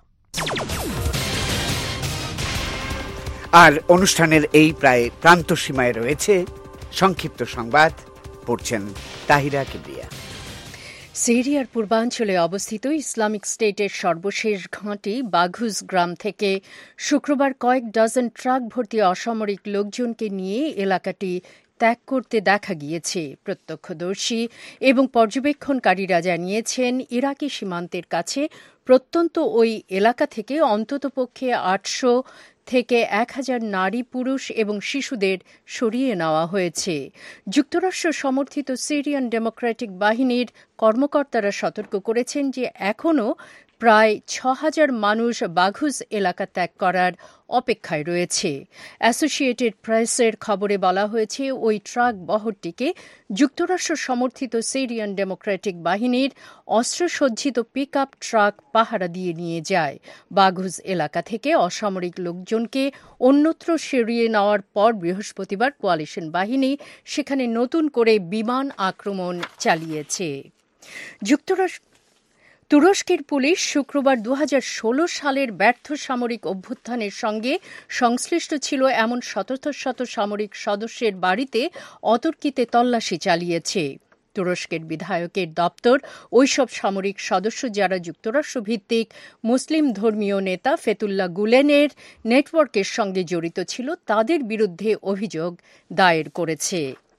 B: আর অনুষ্ঠানের এই প্রায় প্রান্ত সীমায় রয়েছে সংক্ষিপ্ত সংবাদ, পড়ছেন তাহিরা কিবরিয়া।
F: সিরিয়ার পূর্বাঞ্চলে অবস্থিত ইসলামিক স্টেটের সর্বশেষ ঘাঁটি বাঘুজ গ্রাম থেকে শুক্রবার কয়েক ডজন ট্রাক ভর্তি অসামরিক লোকজনকে নিয়ে এলাকাটি ত্যাগ করতে দেখা গিয়েছে। প্রত্যক্ষদর্শী এবং পর্যবেক্ষণকারীরা জানিয়েছেন ইরাকি সীমান্তের কাছে প্রত্যন্ত ওই এলাকা থেকে অন্ততপক্ষে আটশো থেকে এক হাজার নারী, পুরুষ এবং শিশুদের সরিয়ে নেওয়া হয়েছে। যুক্তরাষ্ট্র সমর্থিত সিরিয়ান ডেমোক্রেটিক বাহিনীর কর্মকর্তারা সতর্ক করেছেন যে এখনও প্রায় ছ হাজার মানুষ বাঘুজ এলাকা ত্যাগ করার অপেক্ষায় রয়েছে। অ্যাসোসিয়েটেড প্রেসের খবরে বলা হয়েছে ওই ট্রাক বহরটিকে যুক্তরাষ্ট্র সমর্থিত সিরিয়ান ডেমোক্রেটিক বাহিনীর অস্ত্রসজ্জিত পিক আপ ট্রাক পাহারা দিয়ে নিয়ে যায়। বাঘুজ এলাকা থেকে অসামরিক লোকজনকে অন্যত্র সরিয়ে নেওয়ার পর বৃহস্পতিবার কোয়ালিশন বাহিনী সেখানে নতুন করে বিমান আক্রমণ চালিয়েছে। যুক্তরাষ্ট্র তুরস্কের পুলিশ শুক্রবার দু হাজার ষোলো সালের ব্যর্থ সামরিক অভ্যুত্থানের সঙ্গে সংশ্লিষ্ট ছিল এমন শত শত সামরিক সদস্যের বাড়িতে অতর্কিতে তল্লাশি চালিয়েছে। তুরস্কের বিধায়কের দপ্তর ওইসব সামরিক সদস্য যারা যুক্তরাষ্ট্রভিত্তিক মুসলিম ধর্মীয় নেতা ফেতুল্লাহ গুলেনের নেটওয়ার্কের সঙ্গে জড়িত ছিল তাদের বিরুদ্ধে অভিযোগ দায়ের করেছে।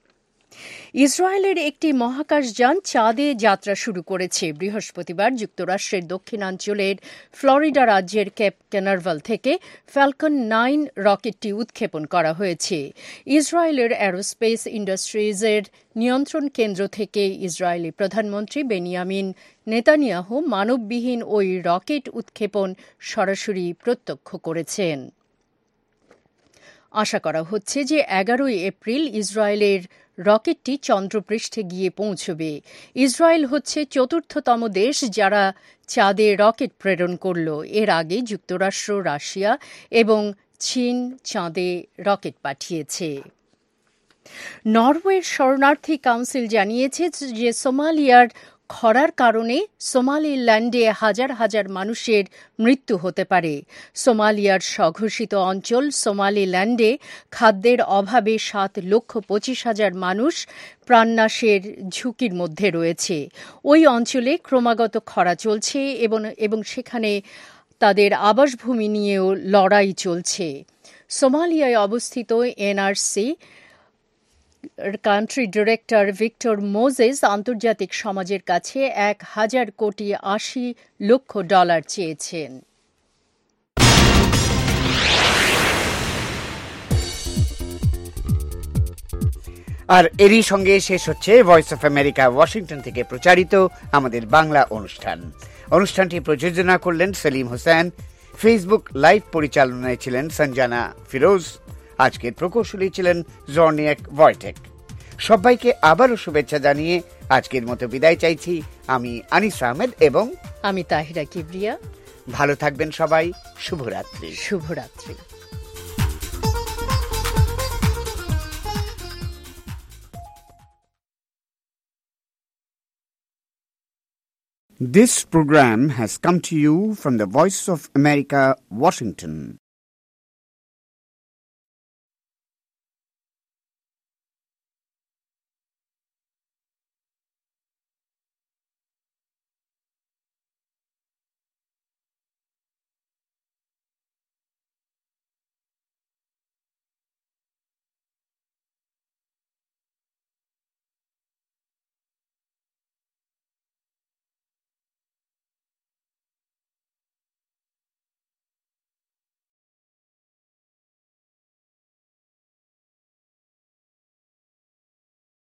F: ইসরায়েলের একটি মহাকাশযান চাঁদে যাত্রা শুরু করেছে। বৃহস্পতিবার যুক্তরাষ্ট্রের দক্ষিণাঞ্চলের ফ্লোরিডা রাজ্যের কেপ ক্যানারভাল থেকে ফ্যালকন নাইন রকেটটি উৎক্ষেপণ করা হয়েছে। ইসরায়েলের অ্যারোস্পেস ইন্ডাস্ট্রিজের নিয়ন্ত্রণ কেন্দ্র থেকে ইসরায়েলি প্রধানমন্ত্রী বেনিয়ামিন নেতানিয়াহু মানববিহীন ওই রকেট উৎক্ষেপণ সরাসরি প্রত্যক্ষ করেছেন। আশা করা হচ্ছে যে এগারোই এপ্রিল ইসরায়েলের রকেটটি চন্দ্রপৃষ্ঠে গিয়ে পৌঁছবে। ইসরায়েল হচ্ছে চতুর্থতম দেশ যারা চাঁদে রকেট প্রেরণ করল। এর আগে যুক্তরাষ্ট্র, রাশিয়া এবং চীন চাঁদে রকেট পাঠিয়েছে। নরওয়ের শরণার্থী কাউন্সিল জানিয়েছে যে সোমালিয়ার খরার কারণে সোমালিল্যান্ডে হাজার হাজার মানুষের মৃত্যু হতে পারে। সোমালিয়ার স্বঘোষিত অঞ্চল সোমালিল্যান্ডে খাদ্যের অভাবে সাত লক্ষ পঁচিশ হাজার মানুষ প্রাণনাশের ঝুঁকির মধ্যে রয়েছে। ওই অঞ্চলে ক্রমাগত খরা চলছে এবং এবং সেখানে তাদের আবাসভূমি নিয়েও লড়াই চলছে। সোমালিয়ায় অবস্থিত NRC country director Victor Moses আন্তর্জাতিক সমাজের কাছে এক হাজার কোটি আশি লক্ষ ডলার চেয়েছেন।
B: আর এরই সঙ্গে শেষ হচ্ছে ভয়েস অফ আমেরিকা ওয়াশিংটন থেকে প্রচারিত আমাদের বাংলা অনুষ্ঠান। অনুষ্ঠানটি প্রযোজনা করলেন সেলিম হোসেন, ফেসবুক লাইভ পরিচালনায় ছিলেন সঞ্জানা ফিরোজ, আজকের প্রকৌশলী ছিলেন জর্নিয়াক ভয়টেক। সবাইকে আবারও শুভেচ্ছা জানিয়ে আজকের মতো বিদায় চাইছি। আমি আনিস আহমেদ এবং
F: আমি তাহিরা কিবরিয়া।
B: ভালো থাকবেন সবাই। শুভরাত্রি।
F: শুভরাত্রি।
B: This program has come to you from the Voice of America, Washington.